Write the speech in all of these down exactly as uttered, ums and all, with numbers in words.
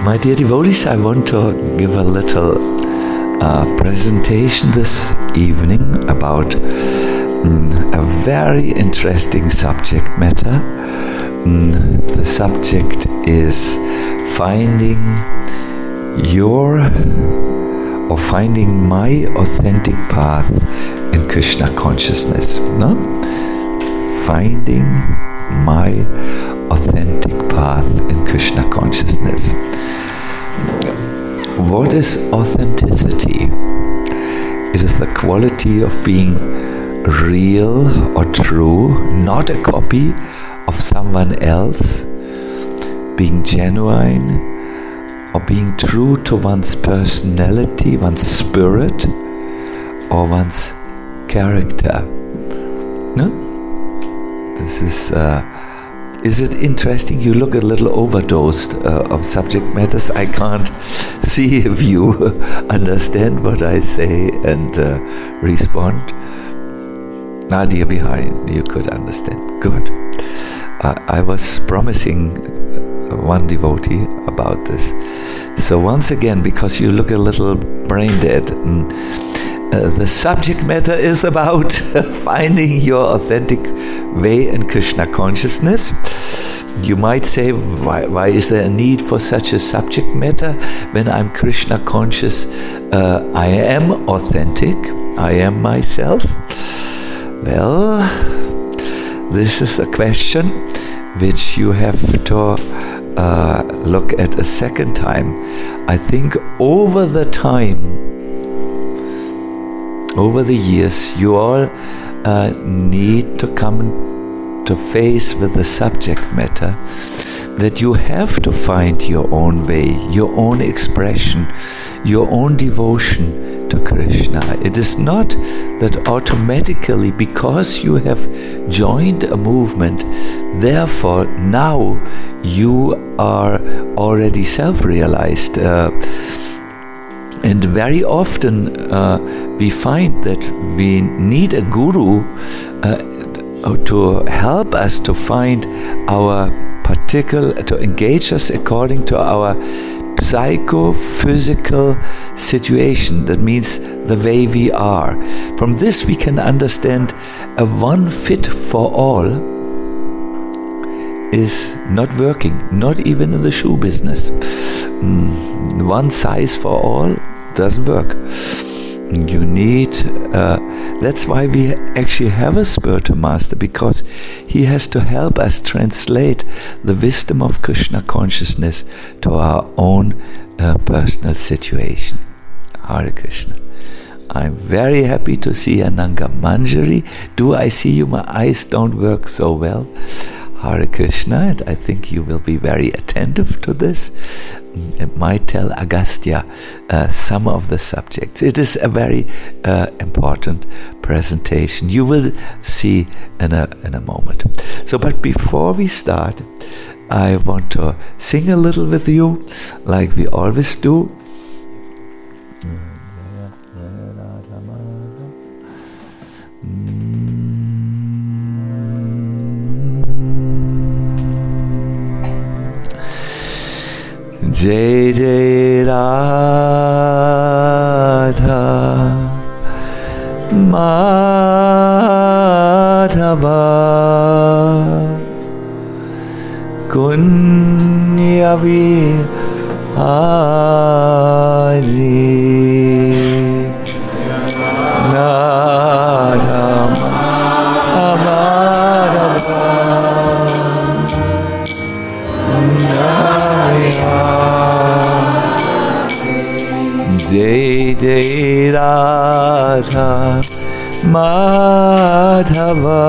My dear devotees, I want to give a little uh, presentation this evening about mm, a very interesting subject matter. Mm, the subject is finding your or finding my authentic path in Krishna consciousness. No? Finding my authentic path in Krishna consciousness. What is authenticity? It is the quality of being real or true, not a copy of someone else, being genuine, or being true to one's personality, one's spirit, or one's character. No? This is... Uh, Is it interesting? You look a little overdosed uh, of subject matters. I can't see if you understand what I say and uh, respond. Nadia Bihari, you could understand. Good. Uh, I was promising one devotee about this. So once again, because you look a little brain dead, mm, Uh, the subject matter is about finding your authentic way in Krishna consciousness. You might say, why, why is there a need for such a subject matter? When I'm Krishna conscious, uh, I am authentic. I am myself. Well, this is a question which you have to uh, look at a second time. I think over the time, over the years, you all uh, need to come to face with the subject matter that you have to find your own way, your own expression, your own devotion to Krishna. It is not that automatically, because you have joined a movement, therefore now you are already self-realized. Uh, And very often uh, we find that we need a guru uh, to help us to find our particular, to engage us according to our psychophysical situation. That means the way we are. From this we can understand a one fit for all is not working, not even in the shoe business. Mm, one size for all doesn't work. You need, uh, that's why we actually have a spiritual master, because he has to help us translate the wisdom of Krishna consciousness to our own uh, personal situation. Hare Krishna. I'm very happy to see Ananga Manjari. Do I see you? My eyes don't work so well. Hare Krishna, and I think you will be very attentive to this. It might tell Agastya uh, some of the subjects. It is a very uh, important presentation. You will see in a, in a moment. So, but before we start, I want to sing a little with you, like we always do. Jai Jai Radha Madhava Kunya Vihari Radha Madhava Jai Jai Radha Madhava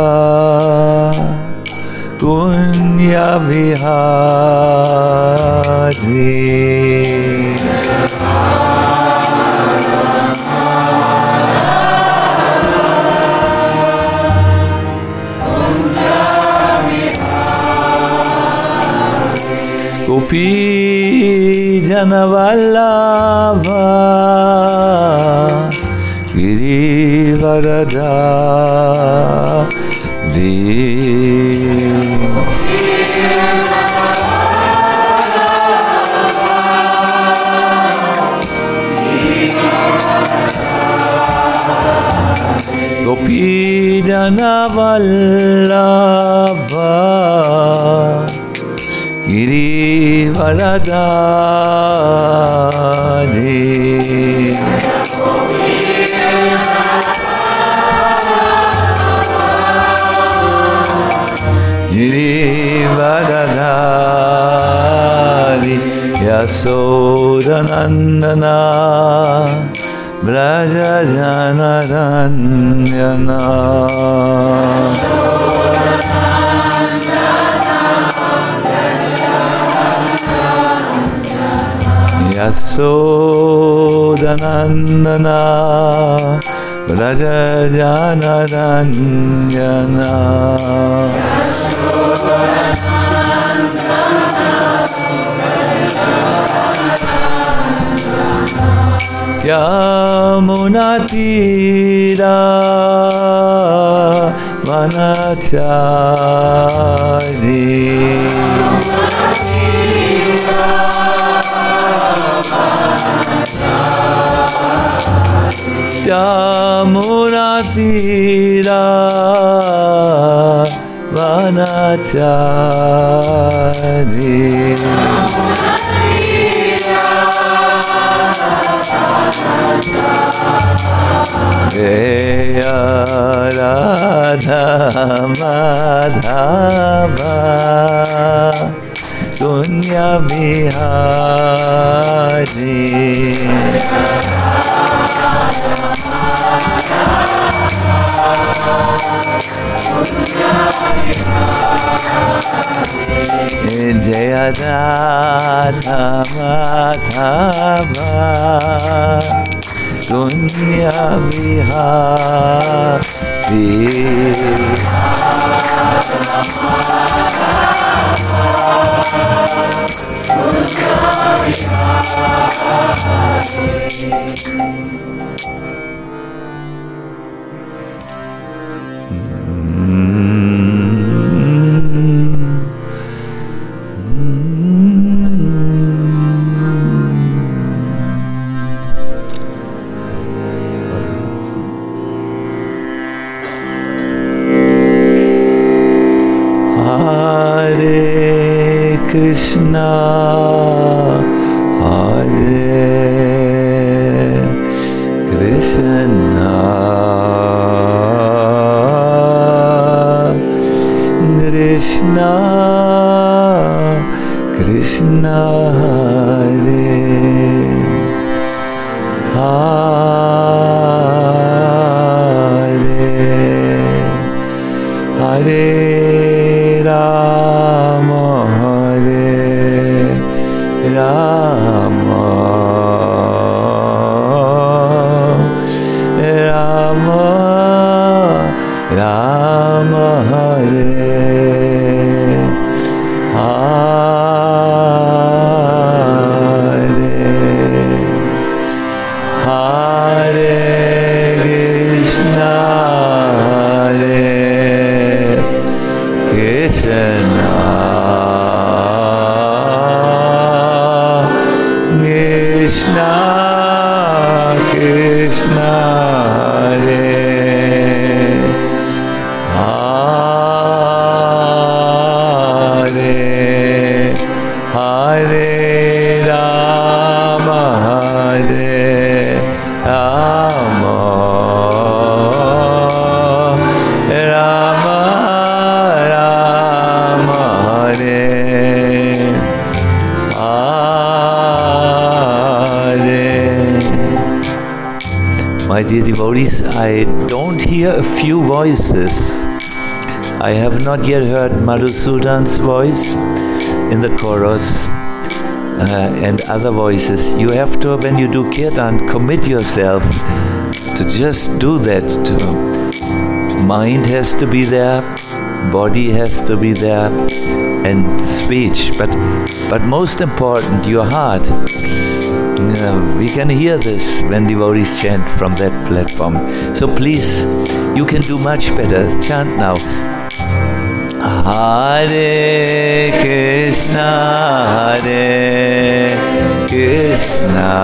Kunya Vihari Gopi Janavallabha Girivarada Dev Vallabha Girivaradhari Girivaradhari Yasodanandana Braja Janaranyana Yasodanandana Braja Janaranyana Yamunatira Vanachari Yamunatira Vanachari Jaya Radha Madhava Dunya Bihari Jaya Radha Madhava Dunya Bihari Krishna, Hare Krishna, Krishna, Krishna, Hare, Hare, Hare Rama, Rama, Rama, Rama, Hare, Hare, Hare Krishna, Hare Krishna. Krishna, Krishna, Hare, Hare, Hare Rama, Hare Rama, Rama, Rama, Hare. My dear devotees, I don't hear a few voices. I have not yet heard Madhusudan's voice in the chorus uh, and other voices. You have to, when you do kirtan, commit yourself to just do that. Mind has to be there, body has to be there, and speech. But, but most important, your heart. Uh, we can hear this when devotees chant from that platform. So please, you can do much better. Chant now. Hare Krishna, Hare Krishna,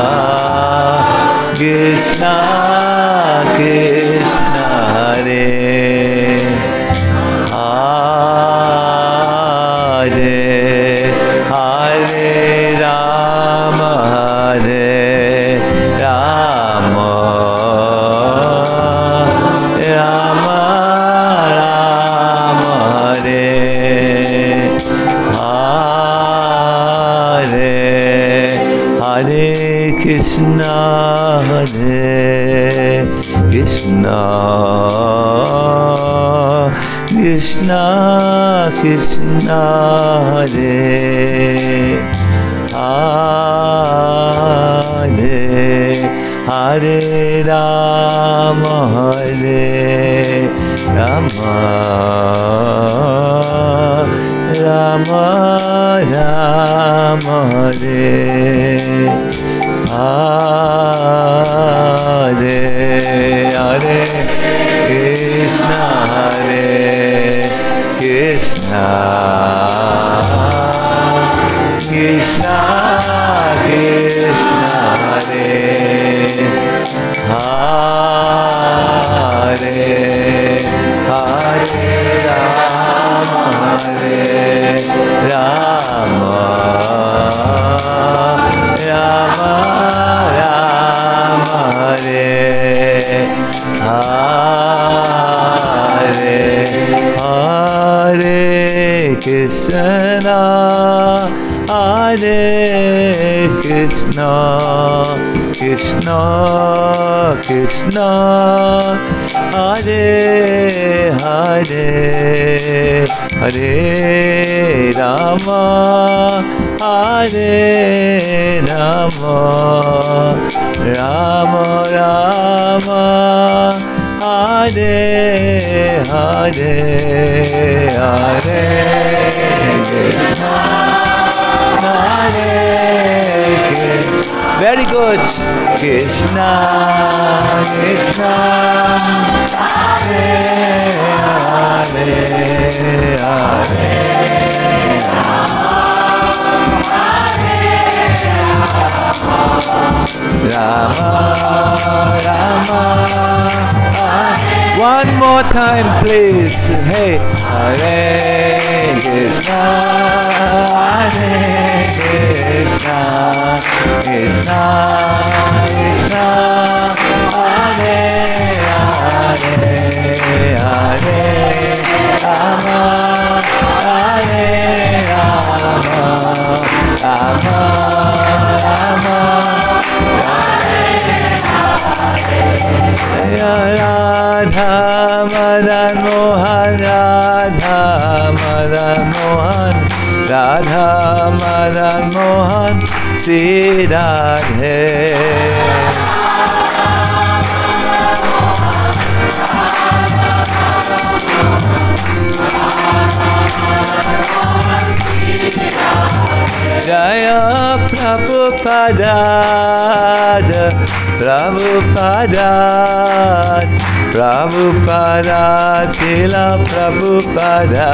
Krishna Krishna, Hare Hare Rama, Hare Rama, Rama Rama, Hare Hare, Hare Krishna, Hare Krishna, Krishna Krishna, Hare Hare, Hare Rama, Hare Rama, Rama Rama, Hare Hare, Hare Krishna, Hare Krishna, Krishna Krishna, Hare Hare, Hare Rama, Hare Rama, Rama Rama, Hare Hare, Hare Krishna, Hare Krishna, Krishna Krishna, Hare Hare, Hare Rama, Hare Rama, Rama Rama, Hare Hare, Hare Krishna, Hare Krishna. Very good. Krishna Krishna, Hare Hare, Hare Rama Rama. One more time, please. Hey, Hare Krishna, Hare Krishna, Krishna Krishna, Hare Hare, Hare Rama, Hare Rama, Rama Rama, Radha Madan Mohan, Radha Madan Mohan, Radha Madan Mohan, Sri Radhe. Jaya Prabhupada, Prabhupada, Prabhupada, Srila Prabhupada.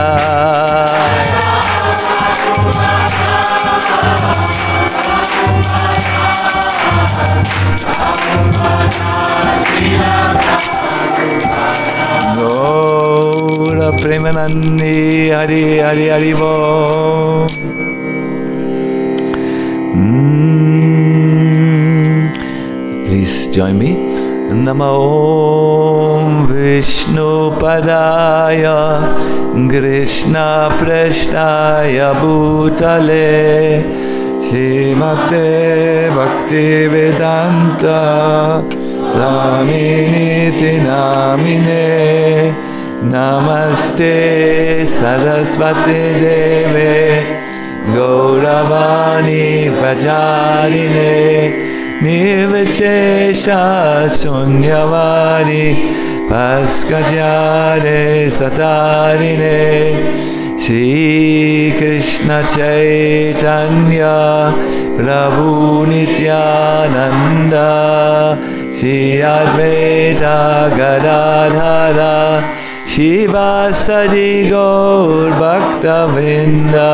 Gaura Premanandi, Hari Hari Hari Bo. Please join me. Namo Vishnu Padaya Krishna Prasthaya Bhutale Srimate Bhakti Vedanta Swaminiti Namine Namaste Saraswati Deve Gauravani Pacharine Nirvishesha Sunyavari Paskajare Satarine Shri Krishna Chaitanya Prabhu Nityananda Shri Advaita Gadadhara Shivasadi Gaur Bhakta Vrinda.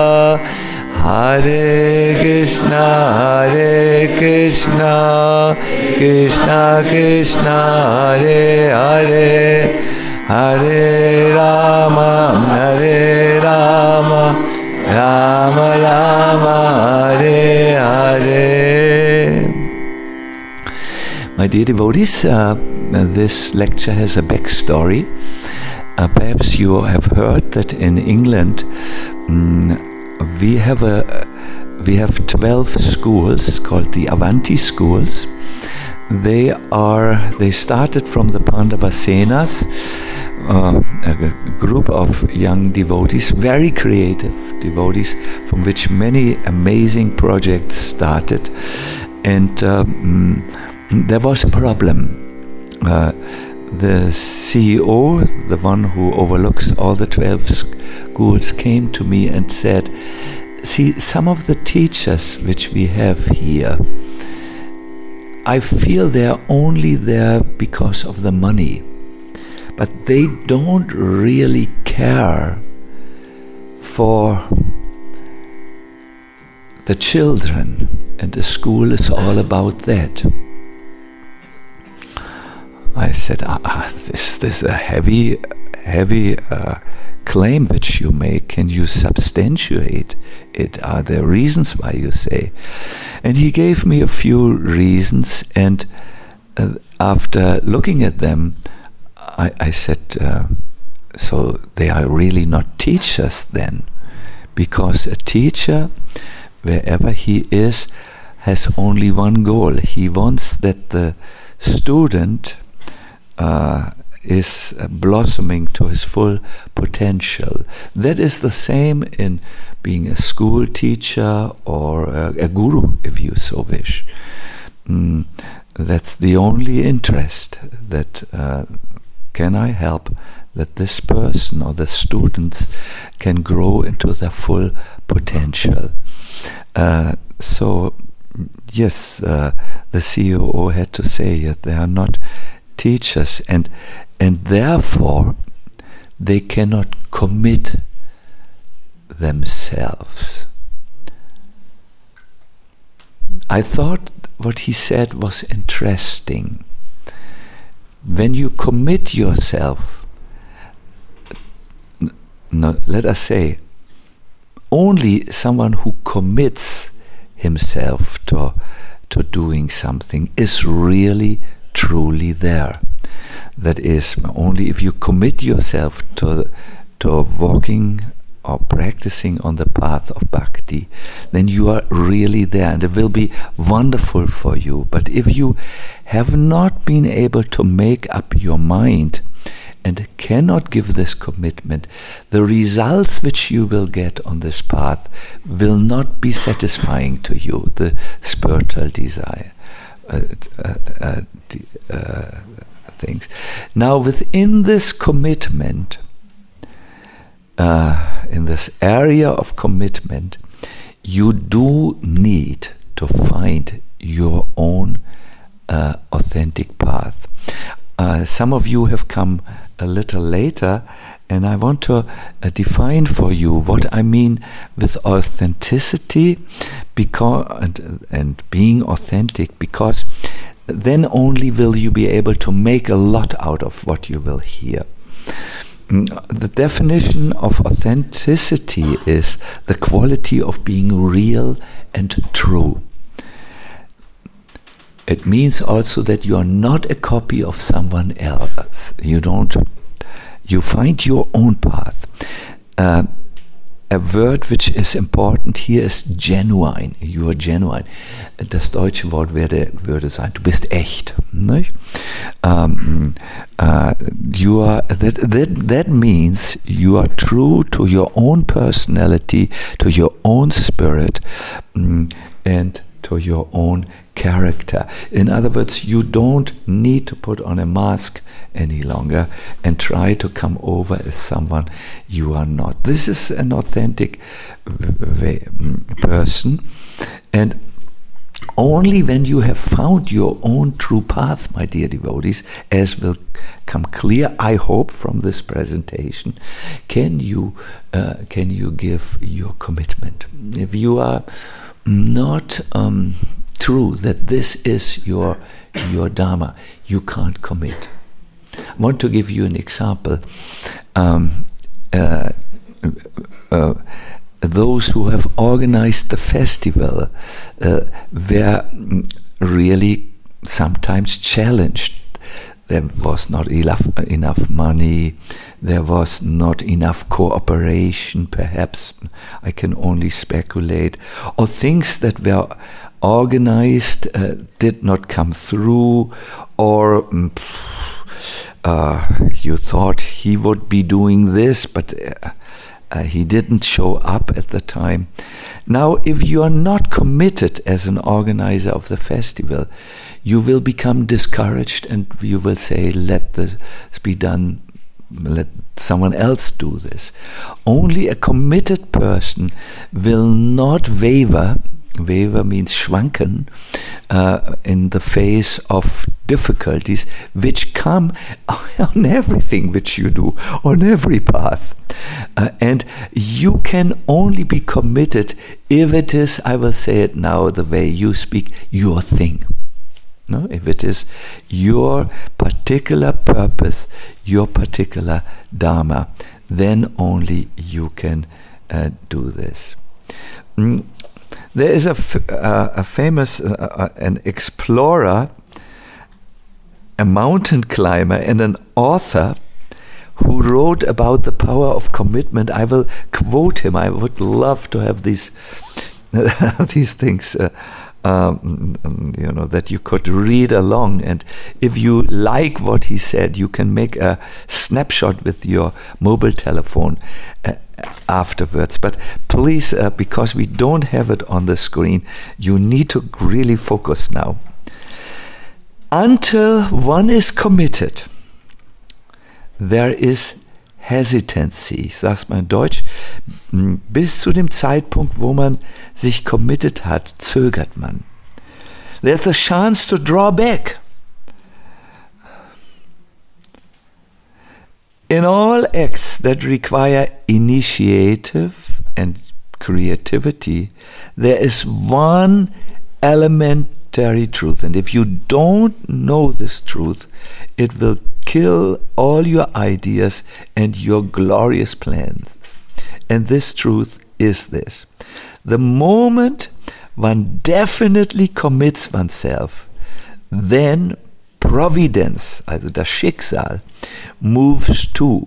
Hare Krishna, Hare Krishna, Krishna Krishna, Hare Hare, Hare Rama, Hare Rama, Rama Rama, Hare Hare. My dear devotees, uh, this lecture has a backstory. Uh, perhaps you have heard that in England um, we have a we have twelve schools called the Avanti schools. They are they started from the Pandavasenas, uh, a group of young devotees, very creative devotees, from which many amazing projects started. And um, there was a problem. Uh, the C E O, the one who overlooks all the twelve schools, came to me and said, see, some of the teachers which we have here, I feel they're only there because of the money, but they don't really care for the children, and the school is all about that. I said, ah, ah this, this is a heavy, heavy uh, claim which you make. Can you substantiate it? Are there reasons why you say? And he gave me a few reasons, and uh, after looking at them, I, I said, uh, so they are really not teachers then, because a teacher, wherever he is, has only one goal. He wants that the student uh, is uh, blossoming to his full potential. That is the same in being a school teacher or a, a guru, if you so wish. Mm, that's the only interest, that uh, can I help that this person or the students can grow into their full potential. Uh, so yes, uh, the C E O had to say that they are not teachers, and and therefore they cannot commit themselves. I thought what he said was interesting. When you commit yourself, no, let us say, only someone who commits himself to to doing something is really truly there. That is, only if you commit yourself to to walking or practicing on the path of bhakti, then you are really there, and it will be wonderful for you. But if you have not been able to make up your mind and cannot give this commitment, the results which you will get on this path will not be satisfying to you, the spiritual desire uh, uh, uh, uh, things. Now, within this commitment, uh, in this area of commitment, you do need to find your own uh, authentic path. Uh, some of you have come a little later, and I want to uh, define for you what I mean with authenticity, because and, and being authentic, because then only will you be able to make a lot out of what you will hear. The definition of authenticity is the quality of being real and true. It means also that you are not a copy of someone else. You don't. You find your own path. Uh, a word which is important here is genuine. You are genuine. Das deutsche Wort werde, würde sein, du bist echt. Nicht? Um, uh, you are. That, that that means you are true to your own personality, to your own spirit, um, and to your own character. In other words, you don't need to put on a mask any longer and try to come over as someone you are not. This is an authentic way, person, and only when you have found your own true path, my dear devotees, as will come clear, I hope, from this presentation, can you uh, can you give your commitment. If you are not um, true that this is your your dharma, you can't commit. I want to give you an example. Um, uh, uh, those who have organized the festival uh, were really sometimes challenged. There was not enough, enough money, there was not enough cooperation, perhaps, I can only speculate, or things that were organized uh, did not come through, or uh, you thought he would be doing this, but uh, uh, he didn't show up at the time. Now, if you are not committed as an organizer of the festival, you will become discouraged and you will say, let this be done, let someone else do this. Only a committed person will not waver, waver means schwanken, uh, in the face of difficulties which come on everything which you do, on every path. Uh, and you can only be committed if it is, I will say it now the way you speak, your thing. No? If it is your particular purpose, your particular dharma, then only you can uh, do this. Mm. There is a, f- uh, a famous, uh, uh, an explorer, a mountain climber, and an author who wrote about the power of commitment. I will quote him. I would love to have these these things. Uh, Um, you know, that you could read along, and if you like what he said, you can make a snapshot with your mobile telephone uh, afterwards. But please, uh, because we don't have it on the screen, you need to really focus now. Until one is committed, there is Hesitancy, sag's mal in Deutsch, bis zu dem Zeitpunkt, wo man sich committed hat, zögert man. There's a chance to draw back. In all acts that require initiative and creativity, there is one elementary truth, and if you don't know this truth, it will kill all your ideas and your glorious plans. And this truth is this: the moment one definitely commits oneself, then Providence, also das Schicksal, moves too.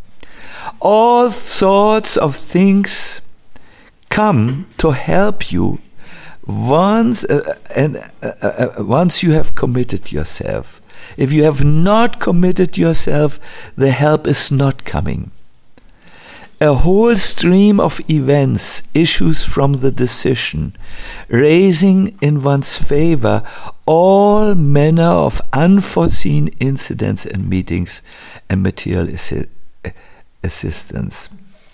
All sorts of things come to help you once, uh, and uh, uh, once you have committed yourself. If you have not committed yourself, the help is not coming. A whole stream of events issues from the decision, raising in one's favor all manner of unforeseen incidents and meetings and material assi- assistance.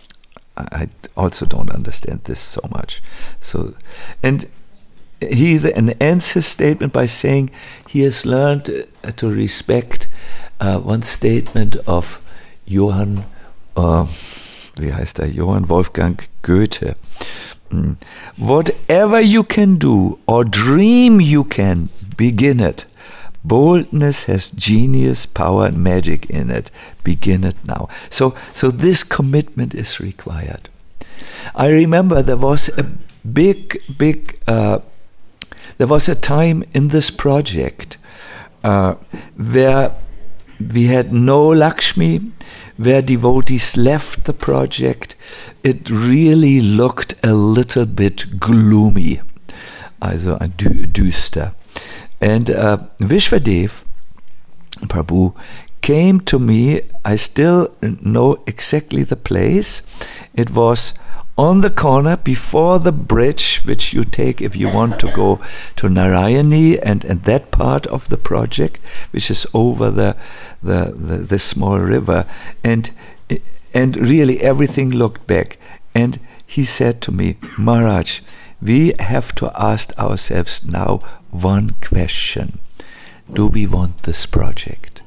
I also don't understand this so much. So, and he then ends his statement by saying he has learned uh, to respect uh, one statement of Johann, uh, wie heißt er? Johann Wolfgang Goethe. Mm. Whatever you can do or dream you can, begin it. Boldness has genius, power, and magic in it. Begin it now. So, so this commitment is required. I remember there was a big, big. Uh, there was a time in this project uh, where we had no Lakshmi, where devotees left the project. It really looked a little bit gloomy, also dü- düster. And uh, Vishwadev Prabhu came to me. I still know exactly the place. It was on the corner before the bridge which you take if you want to go to Narayani, and, and that part of the project which is over the the, the, the small river, and and really everything looked back. And he said to me, Maharaj, we have to ask ourselves now one question: do we want this project?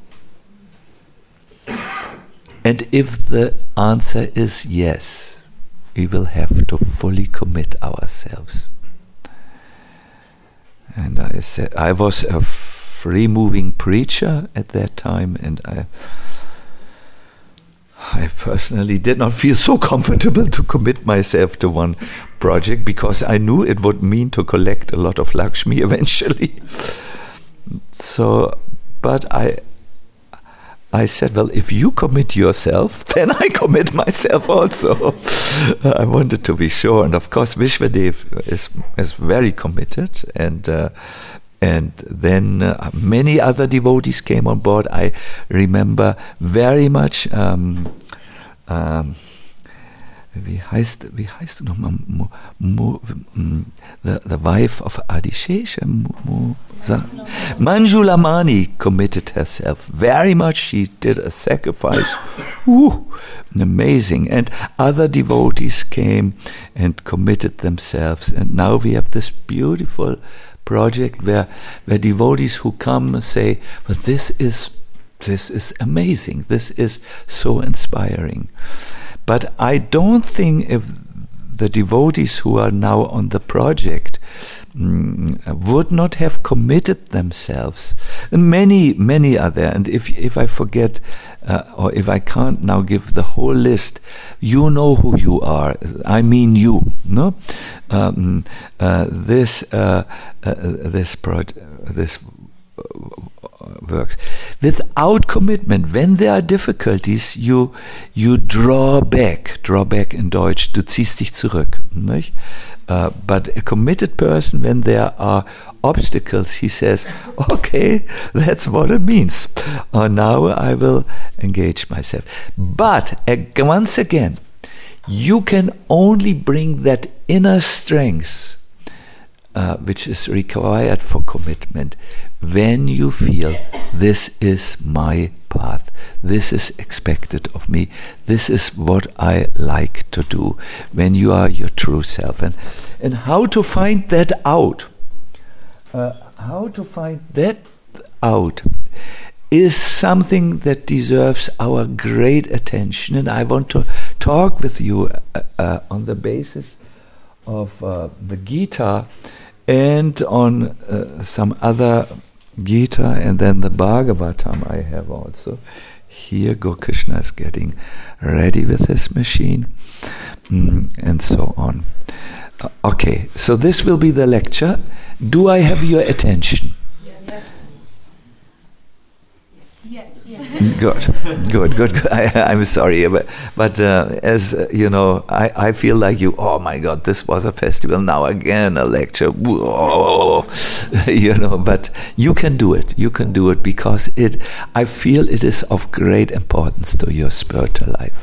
And if the answer is yes, we will have to fully commit ourselves. And I said, I was a free-moving preacher at that time, and I I personally did not feel so comfortable to commit myself to one project because I knew it would mean to collect a lot of Lakshmi eventually. So, but I I said, well, if you commit yourself, then I commit myself also. I wanted to be sure. And of course, Vishwadev is, is very committed. And uh, and then uh, many other devotees came on board. I remember very much... Um, um, Wie heißt, wie heißt du nochmal? Mo, Mo, the, the wife of Adishesha, Mo, Mo, Manjula Mani committed herself very much. She did a sacrifice. Woo, amazing. And other devotees came and committed themselves. And now we have this beautiful project where, where devotees who come and say, well, this is, this is amazing. This is so inspiring. But I don't think if the devotees who are now on the project mm, would not have committed themselves. Many, many are there. And if if I forget, uh, or if I can't now give the whole list, you know who you are. I mean you. No, um, uh, this uh, uh, this project, this. works. Without commitment, when there are difficulties, you you draw back. Draw back in Deutsch, du ziehst dich zurück. Nicht? Uh, but a committed person, when there are obstacles, he says, okay, that's what it means. Uh, now I will engage myself. But uh, once again, you can only bring that inner strength Uh, which is required for commitment when you feel this is my path, this is expected of me, this is what I like to do, when you are your true self. And, and how to find that out, uh, how to find that out is something that deserves our great attention. And I want to talk with you uh, uh, on the basis of uh, the Gita and on uh, some other Gita, and then the Bhagavatam I have also. Here Gokrishna is getting ready with his machine, mm, and so on. Uh, okay, so this will be the lecture. Do I have your attention? Yes. Yes. Good, good, good. good. I, I'm sorry, but, but uh, as uh, you know, I, I feel like you. Oh my God, this was a festival. Now again a lecture. Whoa. You know, but you can do it. You can do it because it. I feel it is of great importance to your spiritual life.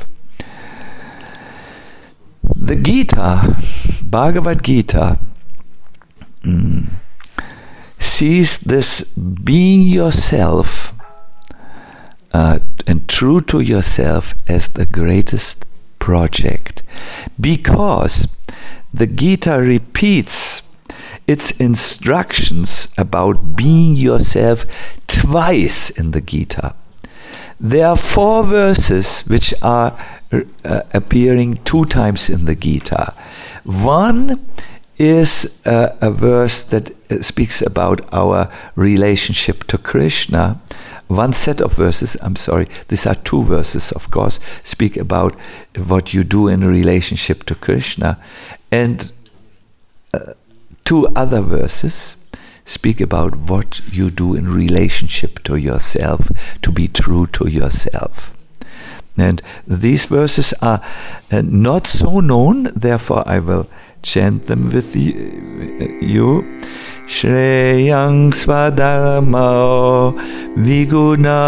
The Gita, Bhagavad Gita, mm, sees this being yourself. Uh, and true to yourself as the greatest project, because the Gita repeats its instructions about being yourself twice in the Gita. There are four verses which are uh, appearing two times in the Gita. One is uh, a verse that uh, speaks about our relationship to Krishna. One set of verses, I'm sorry, these are two verses, of course, speak about what you do in relationship to Krishna. And uh, two other verses speak about what you do in relationship to yourself, to be true to yourself. And these verses are uh, not so known, therefore I will chant them with you. Shreyang Swadharma Viguna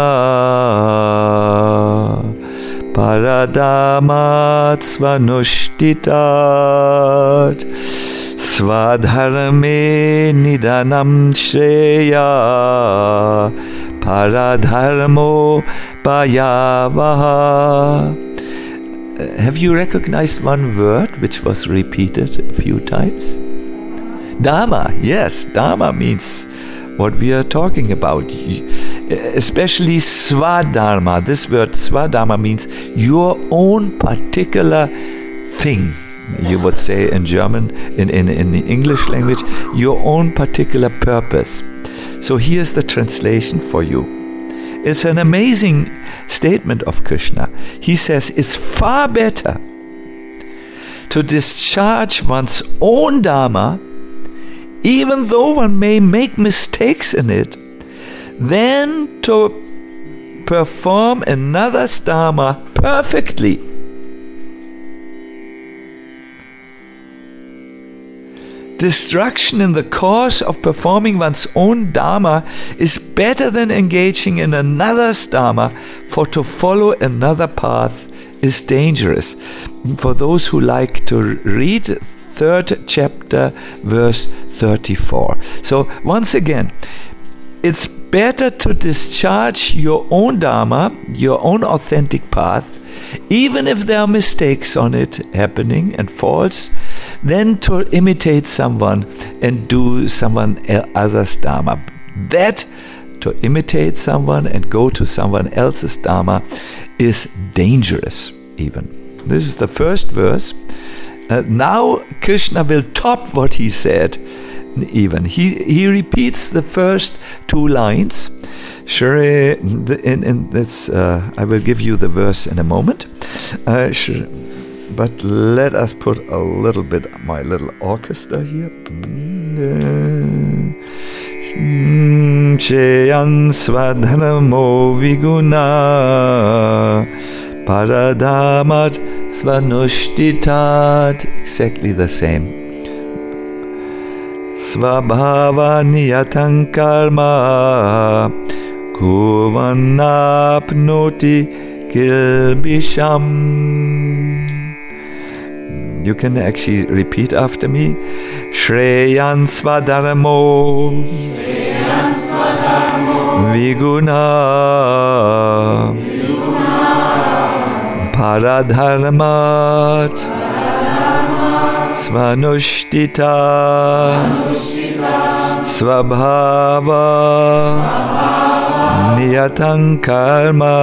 Paradamat Svanushtitat Swadharme Nidanam Shreya Paradharmo Payavaha. Have you recognized one word which was repeated a few times? Dharma, yes, Dharma means what we are talking about, especially Swadharma. This word Swadharma means your own particular thing. You would say in German, in, in, in the English language, your own particular purpose. So here's the translation for you. It's an amazing statement of Krishna. He says it's far better to discharge one's own dharma, even though one may make mistakes in it, than to perform another's dharma perfectly. Destruction in the course of performing one's own dharma is better than engaging in another's dharma, for to follow another path is dangerous. For those who like to read, third chapter, verse thirty-four. So once again, it's better to discharge your own dharma, your own authentic path, even if there are mistakes on it happening and faults, than to imitate someone and do someone else's dharma. That, to imitate someone and go to someone else's dharma, is dangerous even. This is the first verse. Uh, now Krishna will top what he said even. He he repeats the first two lines. Shri, in, in this, uh, I will give you the verse in a moment. Uh, shri, but let us put a little bit my little orchestra here. Cheyan swadhanamo viguna paradhamat svanushtitat. Exactly the same. Svabhava niyatang karma kuvanapnoti kilbisham. You can actually repeat after me. Shreyan svadaramo viguna paradharmat svanushtita svabhava niyatang karma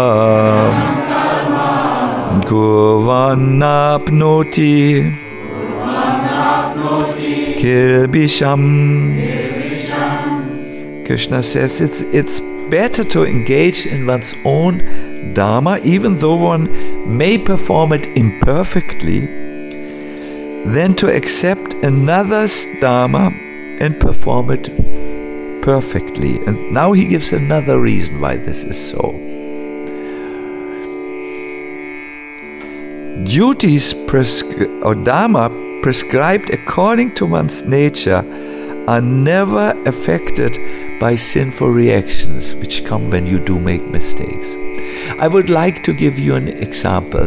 kuvanapnoti kilbisham. Krishna says it's it's better to engage in one's own dharma, even though one may perform it imperfectly, than to accept another's dharma and perform it perfectly. And now he gives another reason why this is so. Duties prescri- or dharma prescribed according to one's nature are never affected by sinful reactions which come when you do make mistakes. I would like to give you an example.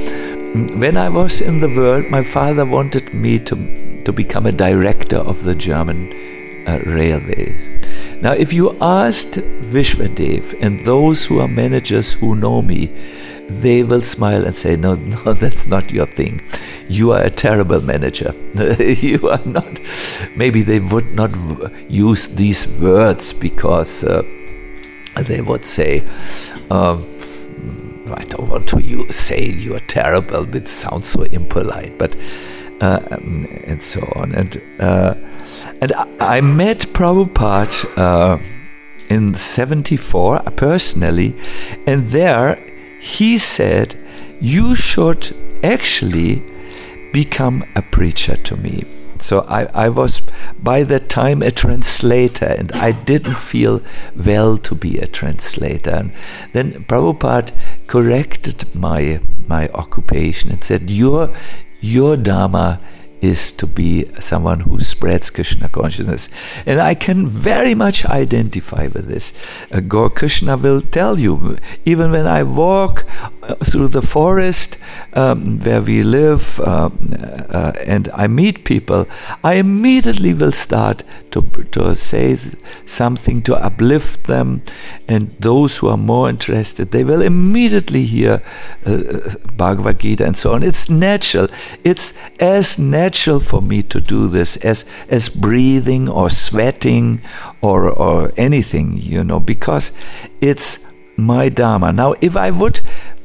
When I was in the world, my father wanted me to, to become a director of the German uh, railways. Now, if you asked Vishwadev and those who are managers who know me, they will smile and say, no, no, that's not your thing. You are a terrible manager. You are not. Maybe they would not use these words because uh, they would say, um, I don't want to use, say you are terrible, it sounds so impolite, but uh, and so on. And uh, and I, I met Prabhupada uh, in seventy-four personally, and there he said, you should actually become a preacher to me. So I, I was by that time a translator, and I didn't feel well to be a translator. And then Prabhupada corrected my my occupation and said, your your dharma is to be someone who spreads Krishna consciousness. And I can very much identify with this. Uh, Gaur Krishna will tell you, even when I walk uh, through the forest um, where we live uh, uh, and I meet people, I immediately will start to, to say something to uplift them, and those who are more interested, they will immediately hear uh, Bhagavad Gita and so on. It's natural. It's as natural for me to do this as as breathing or sweating or or anything, you know, because it's my dharma. Now, if I would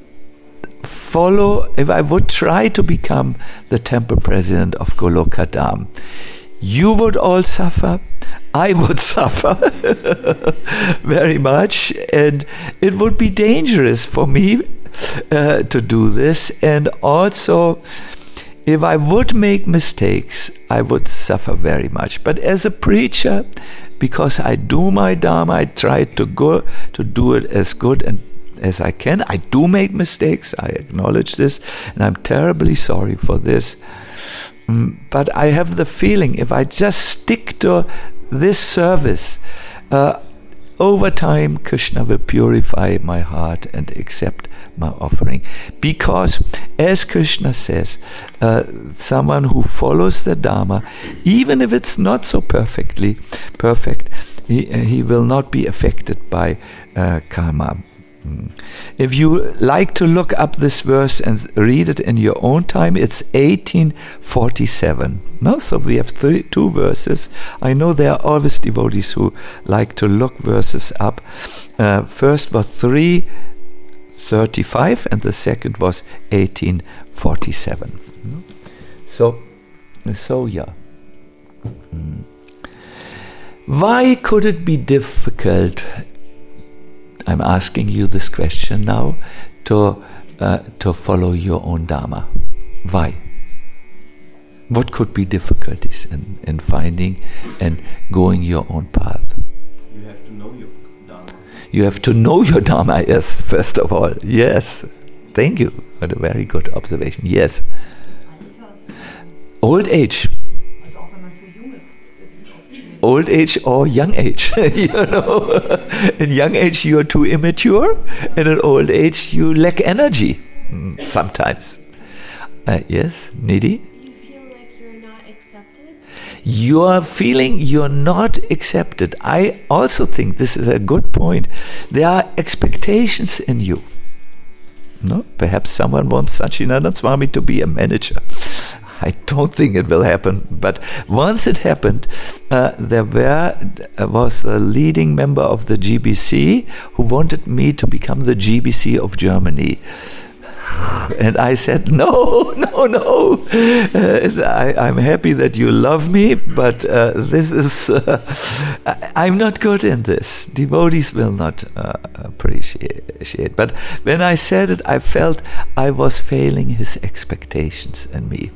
follow, if I would try to become the temple president of Goloka Dham, you would all suffer, I would suffer very much, and it would be dangerous for me uh, to do this. And also, if I would make mistakes, I would suffer very much. But as a preacher, because I do my Dharma, I try to go to do it as good and as I can. I do make mistakes, I acknowledge this, and I'm terribly sorry for this. Mm, but I have the feeling if I just stick to this service, uh, over time Krishna will purify my heart and accept my offering. Because, as Krishna says, uh, someone who follows the Dharma, even if it's not so perfectly perfect, he, uh, he will not be affected by uh, karma. If you like to look up this verse and read it in your own time, it's eighteen forty-seven. No, so we have three, two verses. I know there are always devotees who like to look verses up. Uh, first was three thirty-five, and the second was eighteen forty-seven. So, so yeah. Mm. Why could it be difficult? I'm asking you this question now, to uh, to follow your own Dharma. Why? What could be difficulties in, in finding and going your own path? You have to know your Dharma. You have to know your Dharma, yes, first of all. Yes. Thank you. What a very good observation. Yes. Old age. Old age or young age, you know. In young age you are too immature, and in old age you lack energy mm, sometimes. Uh, yes, Nidhi? You feel like you're not accepted? You are feeling you're not accepted. I also think this is a good point. There are expectations in you. No? Perhaps someone wants Sachinanda Swami to be a manager. I don't think it will happen, but once it happened, uh, there were uh, was a leading member of the G B C who wanted me to become the G B C of Germany. And I said, no, no, no. Uh, I, I'm happy that you love me, but uh, this is, uh, I, I'm not good in this. Devotees will not uh, appreciate. But when I said it, I felt I was failing his expectations in me.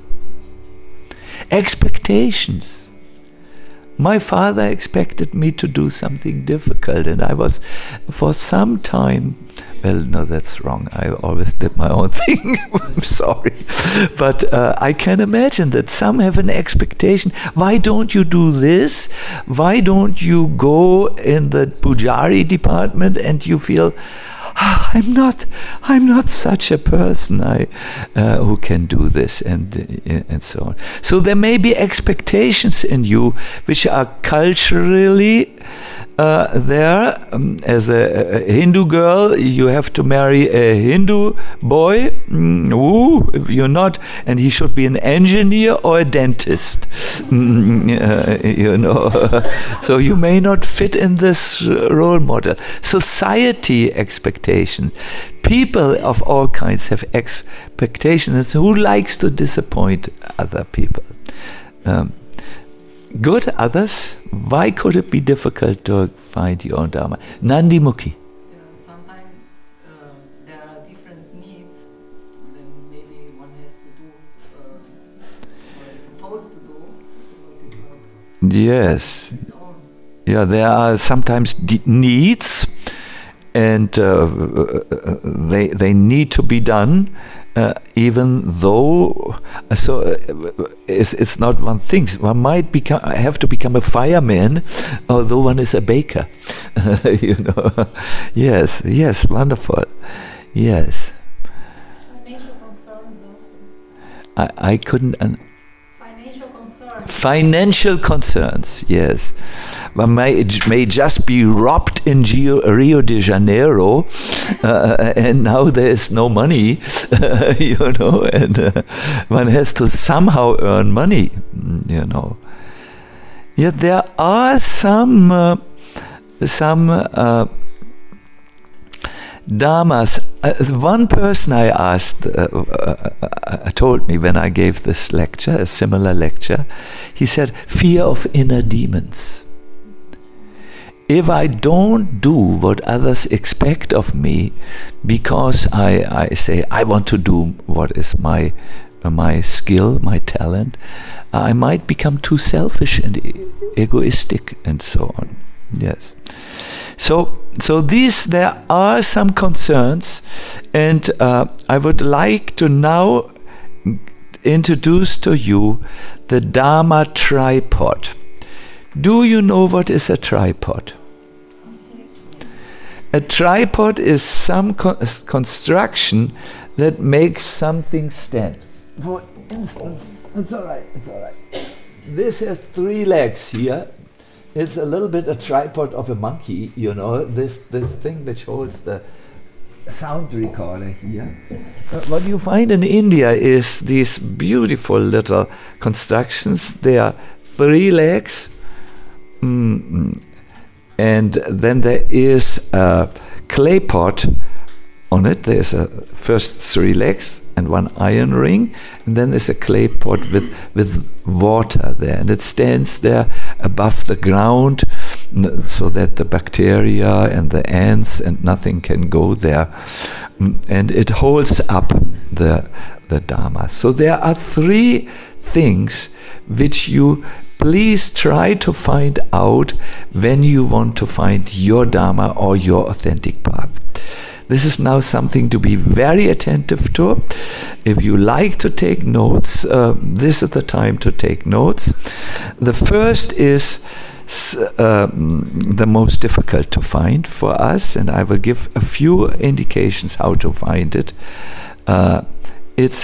Expectations. My father expected me to do something difficult, and I was, for some time, well, no, that's wrong. I always did my own thing. I'm sorry. But uh, I can imagine that some have an expectation. Why don't you do this? Why don't you go in the Pujari department? And you feel, oh, I'm not, I'm not such a person I, uh, who can do this, and uh, and so on. So there may be expectations in you which are culturally uh, there. Um, as a, a Hindu girl, you have to marry a Hindu boy. Mm, ooh, if you're not, and he should be an engineer or a dentist. Mm, uh, you know, so you may not fit in this role model. Society expectations. People of all kinds have expectations. Who likes to disappoint other people? Um, good, others? Why could it be difficult to find your own Dharma? Nandi Mukhi. Uh, sometimes uh, there are different needs, then maybe one has to do uh, or is supposed to do what is not Yes. his own. Yeah, there are sometimes d- needs, and uh, they they need to be done, uh, even though uh, so uh, it's it's not one thing. One might become have to become a fireman, although one is a baker. You know, yes, yes, wonderful, yes. Financial concerns also. I I couldn't. Un- Financial concerns. Financial concerns, yes. One may, may just be robbed in Gio, Rio de Janeiro, uh, and now there is no money, uh, you know, and uh, one has to somehow earn money, you know. Yet there are some uh, some uh, dharmas. Uh, one person I asked uh, uh, uh, told me when I gave this lecture, a similar lecture, he said, fear of inner demons. if I don't do what others expect of me, because I, I say I want to do what is my uh, my skill, my talent, I might become too selfish and e- egoistic and so on. Yes. So, so these, there are some concerns, and uh, I would like to now introduce to you the Dharma tripod. Do you know what is a tripod? A tripod is some co- construction that makes something stand. For instance, it's all right, it's all right. This has three legs here. It's a little bit a tripod of a monkey, you know, this, this thing which holds the sound recorder here. Uh, what you find in India is these beautiful little constructions. They are three legs, mm, and then there is a clay pot on it. There's a first three legs and one iron ring, and then there's a clay pot with, with water there, and it stands there above the ground n- so that the bacteria and the ants and nothing can go there, mm, and it holds up the, the Dharma. So there are three things which you please try to find out when you want to find your Dharma or your authentic path. This is now something to be very attentive to. If you like to take notes, uh, this is the time to take notes. The first is uh, the most difficult to find for us, and I will give a few indications how to find it. Uh, it's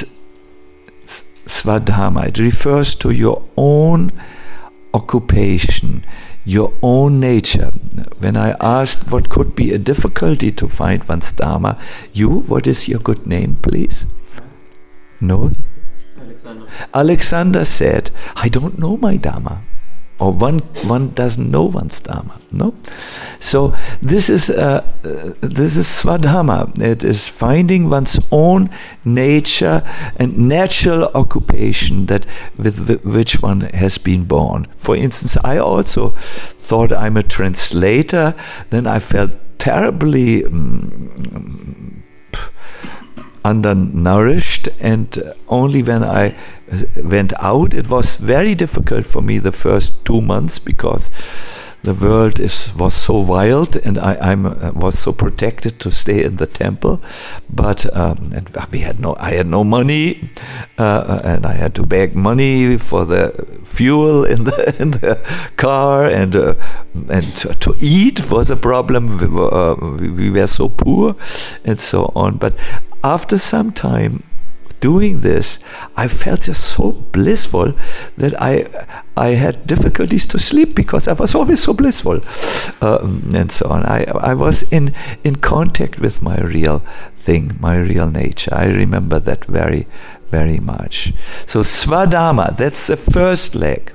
Swadharma. It refers to your own occupation, your own nature. When I asked what could be a difficulty to find one's Dharma, you, what is your good name, please? No? Alexander. Alexander said, I don't know my Dharma. Or one one doesn't know one's Dharma. No? So this is uh, uh, this is Swadharma. It is finding one's own nature and natural occupation that with w- which one has been born. For instance, I also thought I'm a translator. Then I felt terribly um, undernourished, and uh, only when I uh, went out, it was very difficult for me the first two months because the world is was so wild, and I I'm, uh, was so protected to stay in the temple. But um, and we had no, I had no money, uh, and I had to beg money for the fuel in the in the car, and uh, and to, to eat was a problem. We were, uh, we, we were so poor, and so on. But after some time doing this, I felt just so blissful that I I had difficulties to sleep because I was always so blissful, um, and so on. I I was in in contact with my real thing, my real nature. I remember that very very much. So Swadharma, that's the first leg.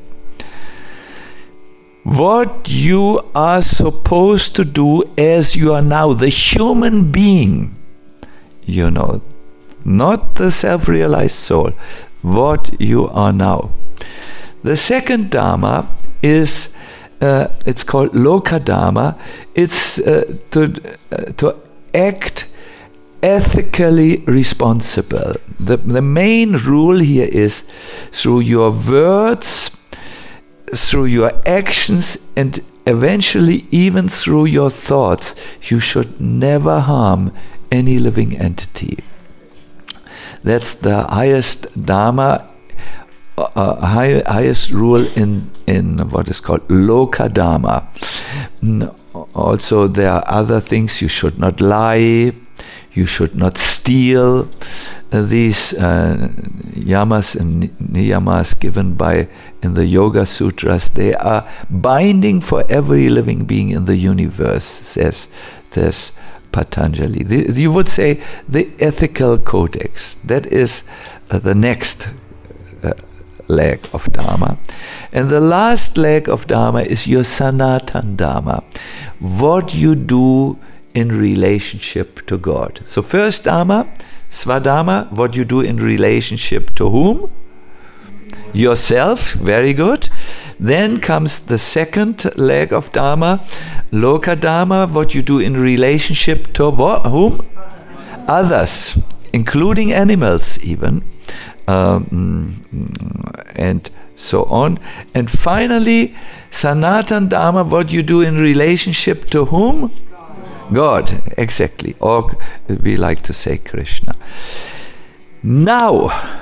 What you are supposed to do as you are now, the human being. You know, not the self-realized soul, what you are now. The second Dharma is, uh, it's called Loka Dharma. It's uh, to, uh, to act ethically responsible. The, the main rule here is through your words, through your actions, and eventually even through your thoughts, you should never harm any living entity. That's the highest Dharma, uh, high, highest rule in, in what is called Loka Dharma. Mm, also, there are other things. You should not lie, you should not steal. Uh, these uh, yamas and niyamas given by in the Yoga Sutras, they are binding for every living being in the universe, says this Patanjali. The, you would say the ethical codex. That is uh, the next uh, leg of Dharma. And the last leg of Dharma is your Sanatan Dharma. What you do in relationship to God. So first Dharma, Swadharma, what you do in relationship to whom? yourself, very good. Then comes the second leg of Dharma, Loka Dharma, what you do in relationship to what, whom? Others, including animals even, um, and so on. And finally, Sanatan Dharma, what you do in relationship to whom? God, exactly. Or we like to say Krishna. Now,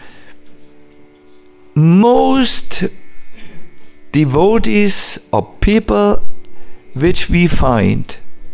most devotees or people which we find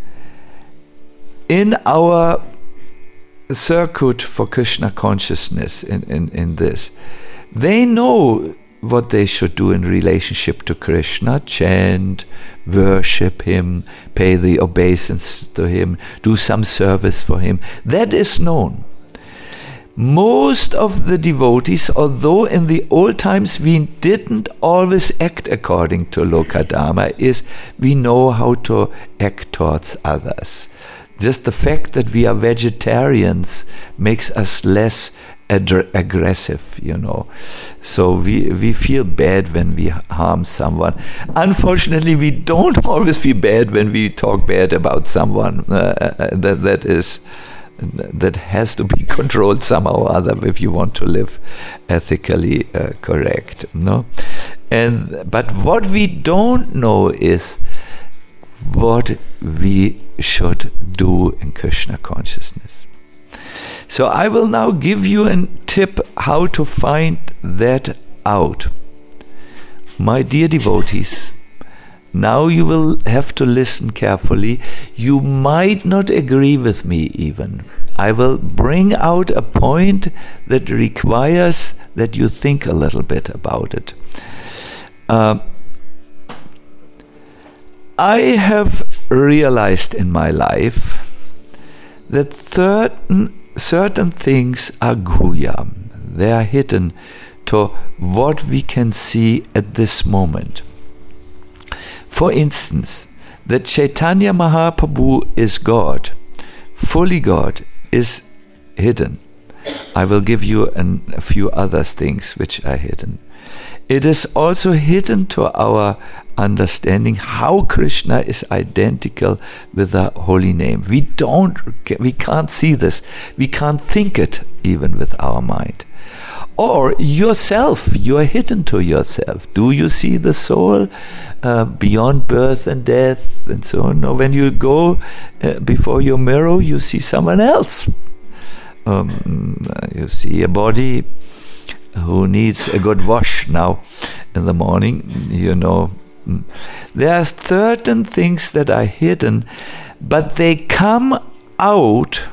in our circuit for Krishna consciousness in, in, in this, they know what they should do in relationship to Krishna: chant, worship him, pay the obeisance to him, do some service for him. That is known. Most of the devotees, although in the old times we didn't always act according to Lokadharma, is we know how to act towards others. Just the fact that we are vegetarians makes us less Ad- aggressive, you know. So we we feel bad when we harm someone. Unfortunately, we don't always feel bad when we talk bad about someone. Uh, that that is that has to be controlled somehow or other if you want to live ethically uh, correct. No, and but what we don't know is what we should do in Krishna consciousness. So I will now give you a tip how to find that out. My dear devotees, now you will have to listen carefully. You might not agree with me even. I will bring out a point that requires that you think a little bit about it. Uh, I have realized in my life that certain certain things are guhya. They are hidden to what we can see at this moment. For instance, that Chaitanya Mahaprabhu is God, fully God, is hidden. I will give you an, a few other things which are hidden. It is also hidden to our understanding how Krishna is identical with the holy name. We don't, we can't see this. We can't think it even with our mind. Or yourself, you are hidden to yourself. Do you see the soul uh, beyond birth and death and so on? Or when you go uh, before your mirror, you see someone else. Um, you see a body who needs a good wash now in the morning, you know. There are certain things that are hidden, but they come out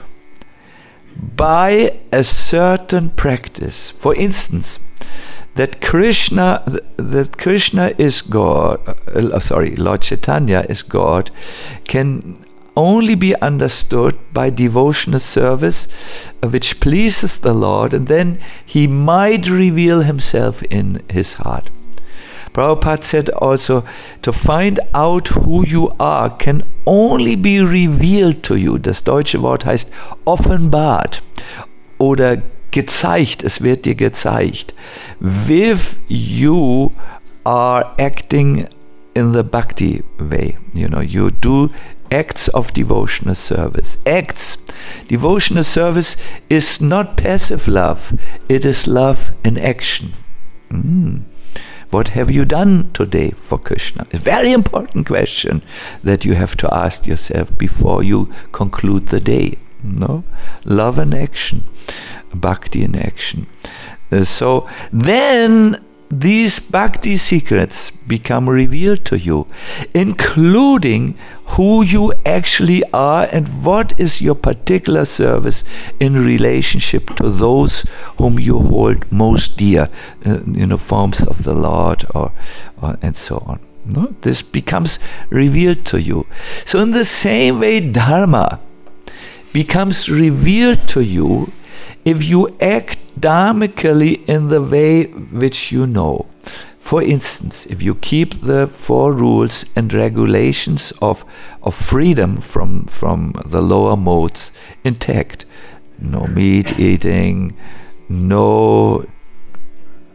by a certain practice. For instance, that Krishna, that Krishna is God, uh, sorry, Lord Chaitanya is God, can only be understood by devotional service uh, which pleases the Lord, and then he might reveal himself in his heart. Prabhupada said also, to find out who you are can only be revealed to you. Das deutsche Wort heißt offenbart oder gezeigt. Es wird dir gezeigt. If you are acting in the bhakti way, you know, you do acts of devotional service. Acts. Devotional service is not passive love. It is love in action. Mm. What have you done today for Krishna? A very important question that you have to ask yourself before you conclude the day. No? Love in action. Bhakti in action. Uh, so then these bhakti secrets become revealed to you, including who you actually are and what is your particular service in relationship to those whom you hold most dear, uh, you know, forms of the Lord or, or and so on. No? This becomes revealed to you. So in the same way, Dharma becomes revealed to you if you act dharmically in the way which you know. For instance, if you keep the four rules and regulations of, of freedom from, from the lower modes intact, no meat eating, no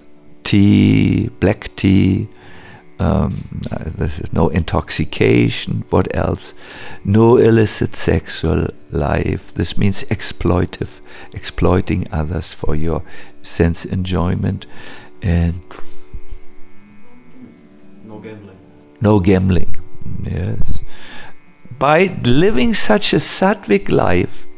tea, black tea. Um, uh, this is no intoxication. What else? No illicit sexual life. This means exploitive, exploiting others for your sense enjoyment, and No gambling. no gambling. Yes. By living such a sattvic life,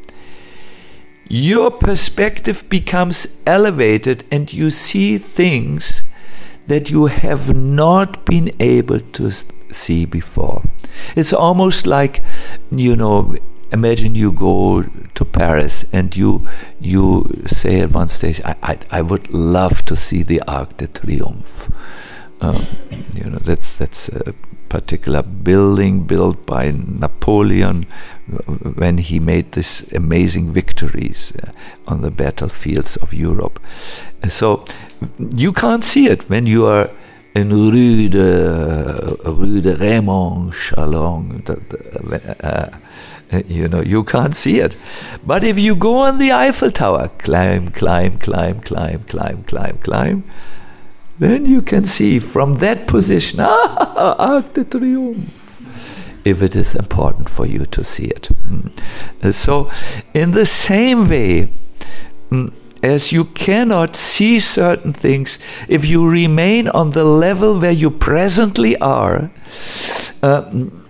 your perspective becomes elevated, and you see things that you have not been able to s- see before. It's almost like, you know, imagine you go to Paris and you you say at one stage, I, I, I would love to see the Arc de Triomphe. Um, you know, that's that's a particular building built by Napoleon w- when he made these amazing victories uh, on the battlefields of Europe. And so you can't see it when you are in Rue de, Rue de Raymond Chalon. Uh, you know, you can't see it. But if you go on the Eiffel Tower, climb, climb, climb, climb, climb, climb, climb, then you can see from that position, ah, Arc de Triomphe, if it is important for you to see it. Mm. Uh, So, in the same way, mm, as you cannot see certain things if you remain on the level where you presently are, uh,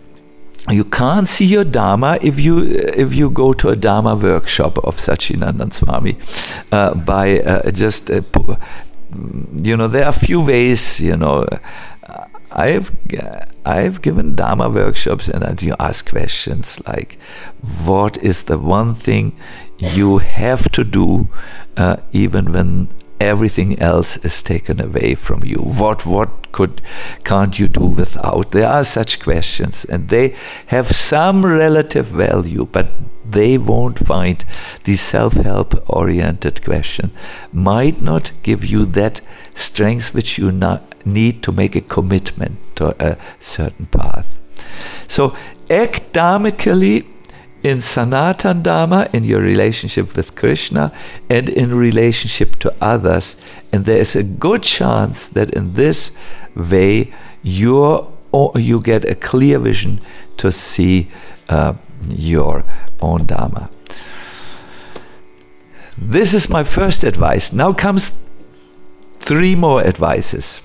you can't see your Dharma if you if you go to a Dharma workshop of Satchidananda Swami uh, by uh, just uh, pu- you know, there are a few ways, you know. I've I've given Dharma workshops, and I you ask questions like, what is the one thing you have to do uh, even when everything else is taken away from you? What what could can't you do without? There are such questions, and they have some relative value, but they won't find the self-help oriented question might not give you that strength which you not need to make a commitment to a certain path. So act dharmically in Sanatana Dharma, in your relationship with Krishna, and in relationship to others, and there is a good chance that in this way you're, or you get a clear vision to see uh, your own Dharma. This is my first advice. Now comes three more advices.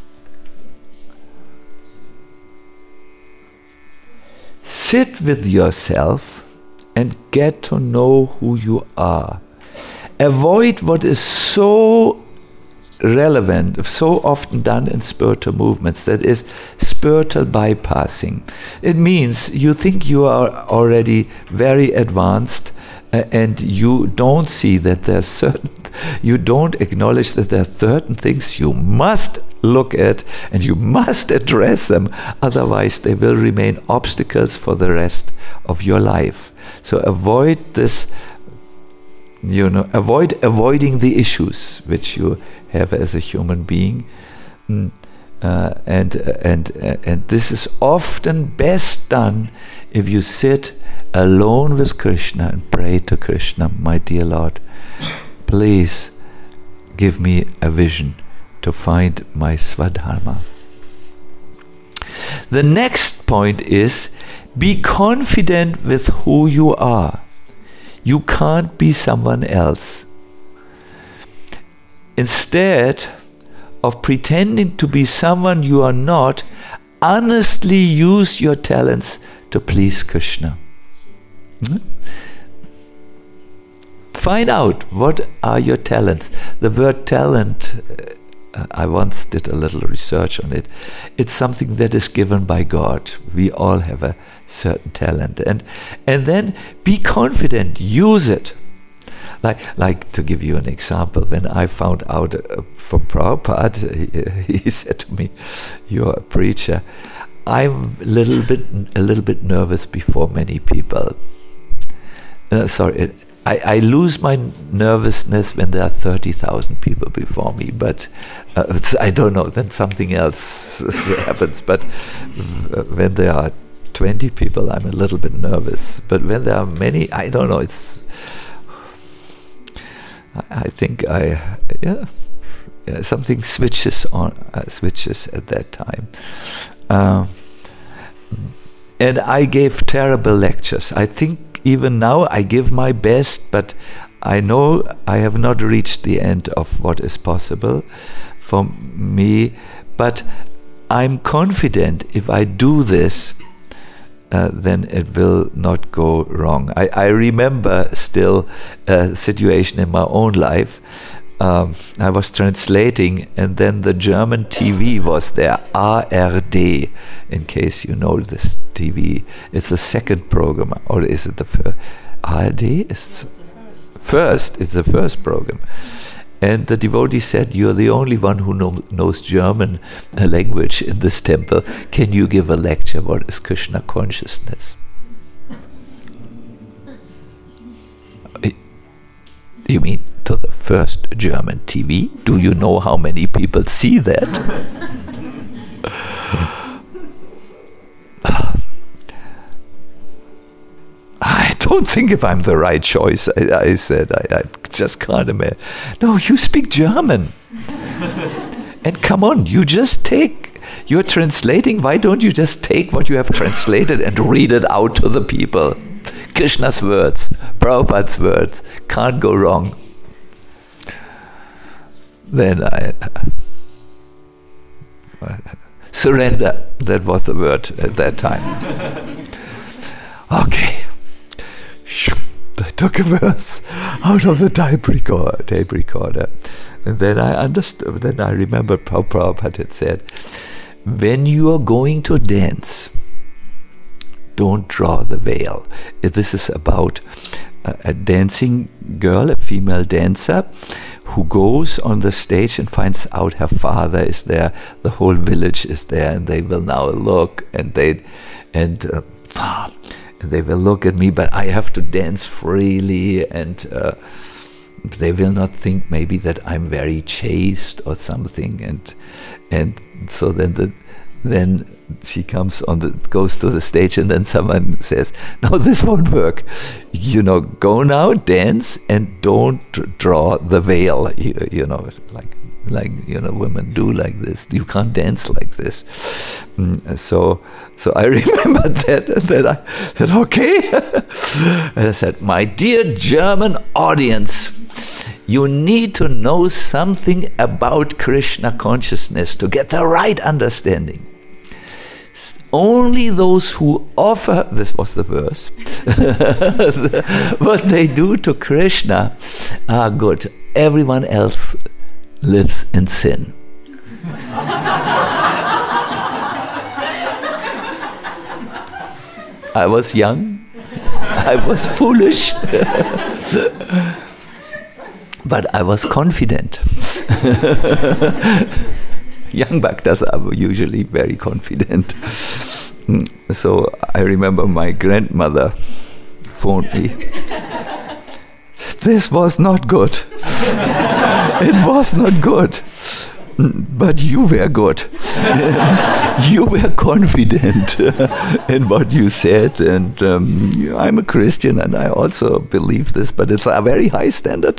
Sit with yourself and get to know who you are. Avoid what is so relevant, so often done in spiritual movements, that is spiritual bypassing. It means you think you are already very advanced uh, and you don't see that there's certain, you don't acknowledge that there are certain things you must look at and you must address them, otherwise they will remain obstacles for the rest of your life. So avoid this, you know, avoid avoiding the issues which you have as a human being, mm, uh, and and uh, and this is often best done if you sit alone with Krishna and pray to Krishna, my dear Lord, please give me a vision to find my Swadharma. The next point is, be confident with who you are. You can't be someone else. Instead of pretending to be someone you are not, honestly use your talents to please Krishna. Hmm? Find out what are your talents. The word talent, uh, I once did a little research on it. It's something that is given by God. We all have a certain talent, and and then be confident, use it. Like, like to give you an example, when I found out uh, from Prabhupada, he, he said to me, "You're a preacher." I'm a little bit a little bit nervous before many people. Uh, sorry. It, I, I lose my nervousness when there are thirty thousand people before me, but uh, I don't know, then something else happens. But when there are twenty people, I'm a little bit nervous. But when there are many, I don't know, it's... I, I think I... Yeah, uh, something switches on, uh, switches at that time. Uh, and I gave terrible lectures. I think even now I give my best, but I know I have not reached the end of what is possible for me. But I'm confident if I do this, Uh, then it will not go wrong. I, I remember still a situation in my own life. Um, I was translating, and then the German T V was there, A R D, in case you know this T V. It's the second program, or is it the first? A R D is the first. It's the first program. And the devotee said, "You're the only one who know, knows German uh, language in this temple. Can you give a lecture? What is Krishna consciousness?" You mean to the first German T V? Do you know how many people see that? I don't think if I'm the right choice, I, I said. I, I just can't imagine. No, you speak German. And come on, you just take, you're translating, why don't you just take what you have translated and read it out to the people? Krishna's words, Prabhupada's words, can't go wrong. Then I... Uh, surrender, that was the word at that time. Okay. I took a verse out of the tape recorder, tape recorder, and then I understood. Then I remembered Prabhupada had said, "When you are going to dance, don't draw the veil." This is about a, a dancing girl, a female dancer, who goes on the stage and finds out her father is there, the whole village is there, and they will now look and they and. Uh, And they will look at me, but I have to dance freely, and uh, they will not think maybe that I'm very chaste or something. And and so then the then she comes on the goes to the stage, and then someone says, "No, this won't work. You know, go now, dance, and don't draw the veil. You, you know, like." Like, you know, women do like this. You can't dance like this. Mm, so, so I remembered that, and then I said, okay. And I said, "My dear German audience, you need to know something about Krishna consciousness to get the right understanding. Only those who offer," this was the verse, "what they do to Krishna are good. Everyone else lives in sin." I was young, I was foolish, but I was confident. Young Bhaktas are usually very confident. So I remember my grandmother phoned me. "This was not good. It was not good. But you were good. You were confident in what you said, and um, I'm a Christian, and I also believe this, but it's a very high standard."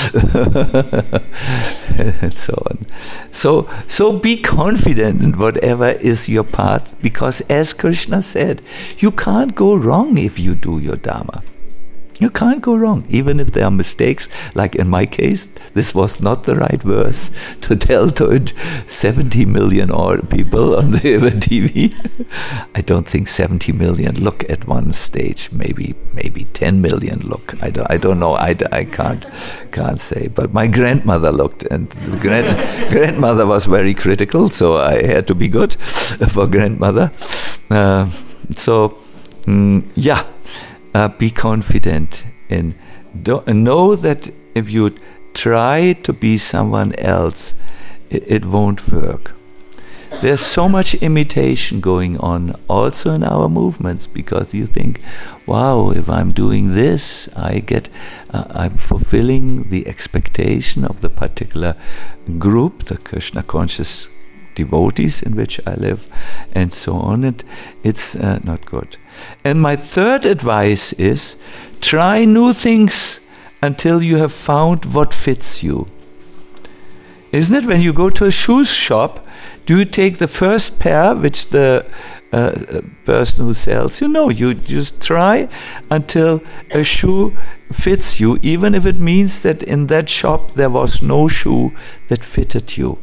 And so on. So, so be confident in whatever is your path, because as Krishna said, you can't go wrong if you do your Dharma. You can't go wrong, even if there are mistakes. Like in my case, this was not the right verse to tell to seventy million or people on the T V. I don't think seventy million look at one stage. Maybe, maybe ten million look. I don't, I don't know. I, I can't, can't say. But my grandmother looked, and the grand, grandmother was very critical, so I had to be good for grandmother. Uh, so, mm, yeah. Uh, be confident and do- know that if you try to be someone else, it, it won't work. There's so much imitation going on also in our movements, because you think, wow, if I'm doing this, I get, uh, I'm fulfilling the expectation of the particular group, the Krishna conscious devotees in which I live, and so on. And it's uh, not good. And my third advice is, try new things until you have found what fits you. Isn't it? When you go to a shoe shop, do you take the first pair which the uh, person who sells you? No, you just try until a shoe fits you, even if it means that in that shop there was no shoe that fitted you.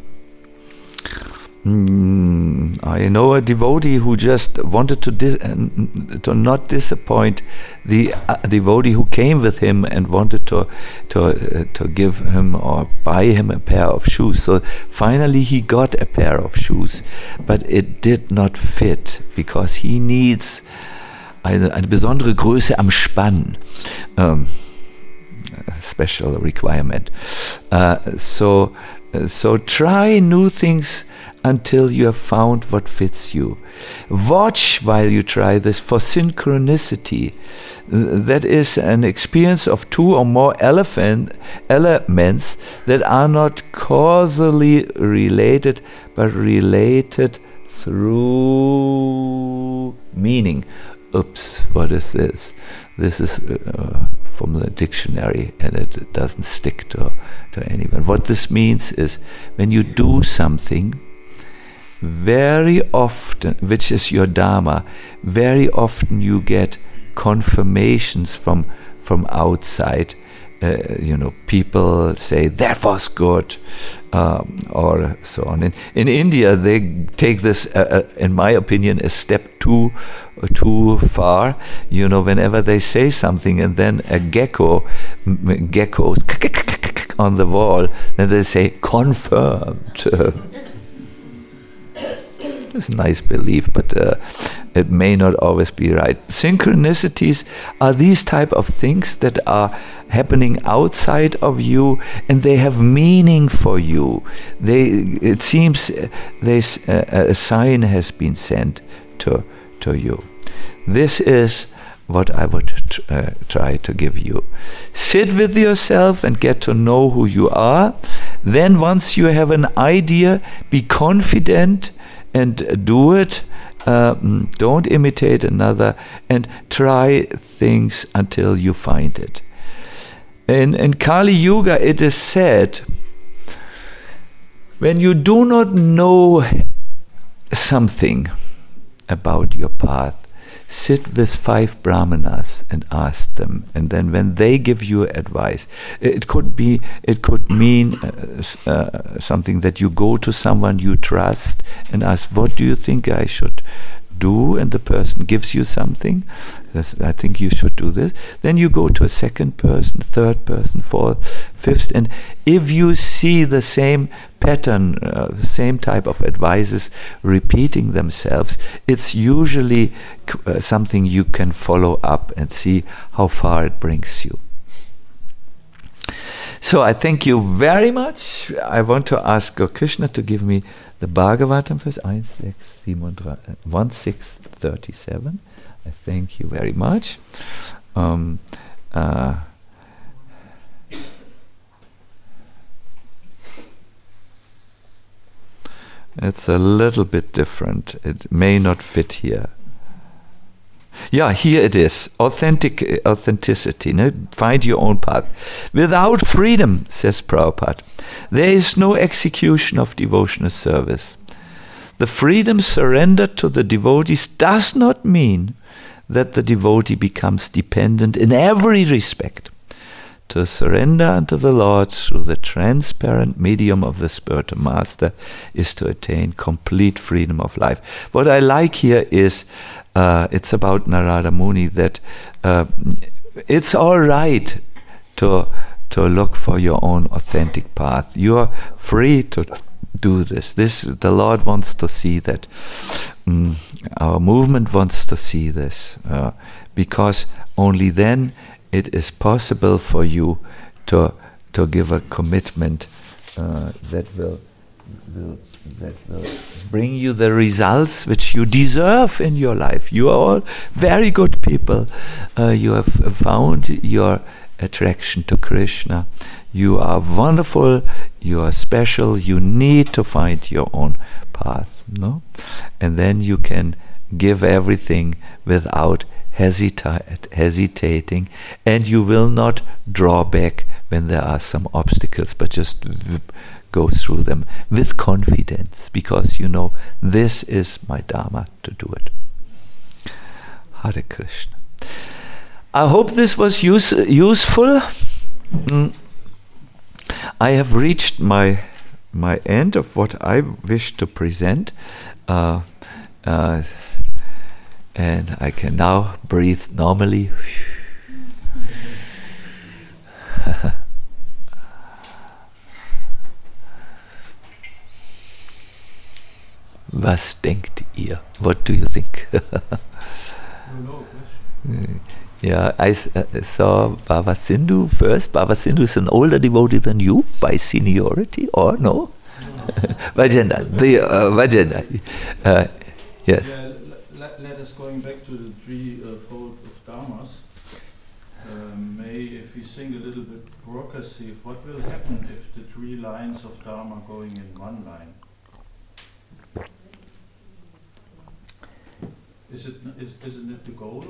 Mm, I know a devotee who just wanted to dis- uh, to not disappoint the uh, devotee who came with him and wanted to to uh, to give him or buy him a pair of shoes. So finally he got a pair of shoes, but it did not fit because he needs eine, eine besondere Größe am Spann. Um, special requirement. Uh, so uh, so try new things until you have found what fits you. Watch while you try this for synchronicity. That is an experience of two or more elephant elements that are not causally related, but related through meaning. Oops, what is this? This is uh, from the dictionary, and it doesn't stick to, to anyone. What this means is when you do something, very often, which is your dharma, very often you get confirmations from from outside. Uh, you know, people say that was good, um, or so on. In, in India, they take this, uh, uh, in my opinion, a step too uh, too far. You know, whenever they say something, and then a gecko m- geckos on the wall, then they say confirmed. It's a nice belief, but uh, it may not always be right. Synchronicities are these type of things that are happening outside of you, and they have meaning for you. They, it seems, they, uh, a sign has been sent to to you. This is what I would t- uh, try to give you. Sit with yourself and get to know who you are. Then, once you have an idea, be confident and do it. Uh, don't imitate another, and try things until you find it. In, in Kali Yuga, it is said, when you do not know something about your path, sit with five brahmanas and ask them, and then when they give you advice, it could be, it could mean uh, uh, something that you go to someone you trust and ask, what do you think I should do? And the person gives you something. I think you should do this. Then you go to a second person, third person, fourth, fifth, and if you see the same pattern, uh, the same type of advices repeating themselves, it's usually uh, something you can follow up and see how far it brings you. So I thank you very much. I want to ask Krishna to give me the Bhagavatam verse one six thirty-seven. I thank you very much. Um, uh, it's a little bit different. It may not fit here. Yeah, here it is. Authentic uh, authenticity. No? Find your own path. Without freedom, says Prabhupada, there is no execution of devotional service. The freedom surrendered to the devotees does not mean that the devotee becomes dependent in every respect. To surrender unto the Lord through the transparent medium of the spiritual master is to attain complete freedom of life. What I like here is, uh, it's about Narada Muni, that uh, it's all right to to look for your own authentic path. You are free to do this. This the Lord wants to see that. Mm, our movement wants to see this, uh, because only then it is possible for you to to give a commitment uh, that will, will that will bring you the results which you deserve in your life. You are all very good people. Uh, you have found your attraction to Krishna. You are wonderful. You are special. You need to find your own path, no? And then you can give everything without hesita- hesitating, and you will not draw back when there are some obstacles, but just v- go through them with confidence, because you know this is my Dharma to do it. Hare Krishna. I hope this was use, useful. Mm. I have reached my my end of what I wish to present, uh, uh, and I can now breathe normally. Was denkt ihr? What do you think? Yeah, I s- uh, saw Baba Sindhu first. Baba Sindhu is an older devotee than you by seniority, or no? Vajana, the uh, Vajana. Uh, yes. Yeah, l- let, let us going back to the three uh, fold of dharmas. Um, may, if we sing a little bit progressive, what will happen if the three lines of dharma going in one line? Is it is isn't it the goal?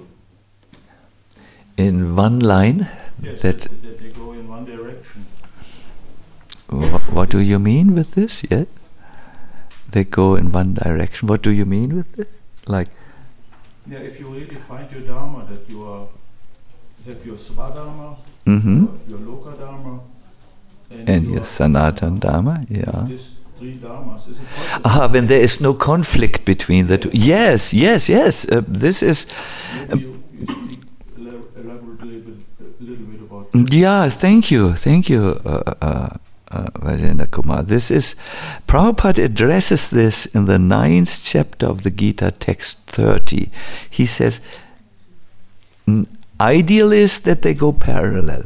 In one line, Yes, that. that, that they go in one direction. Wh- what do you mean with this? Yeah, they go in one direction. What do you mean with this? Like, Yeah, if you really find your dharma, that you are have your Swadharma, mm-hmm. your, your Loka Dharma, and, And your your Sanatan Dharma, yeah. These three dharmas. Is it possible? Ah, when there is no conflict between the two. Yes, yes, yes. Uh, this is. Maybe you, you speak ela- elaborate a little bit, a little bit about. Yeah, thank you, thank you, uh, uh, uh, Vajendra Kumar. This is, Prabhupada addresses this in the ninth chapter of the Gita, text thirty. He says, "N- ideal is that they go parallel.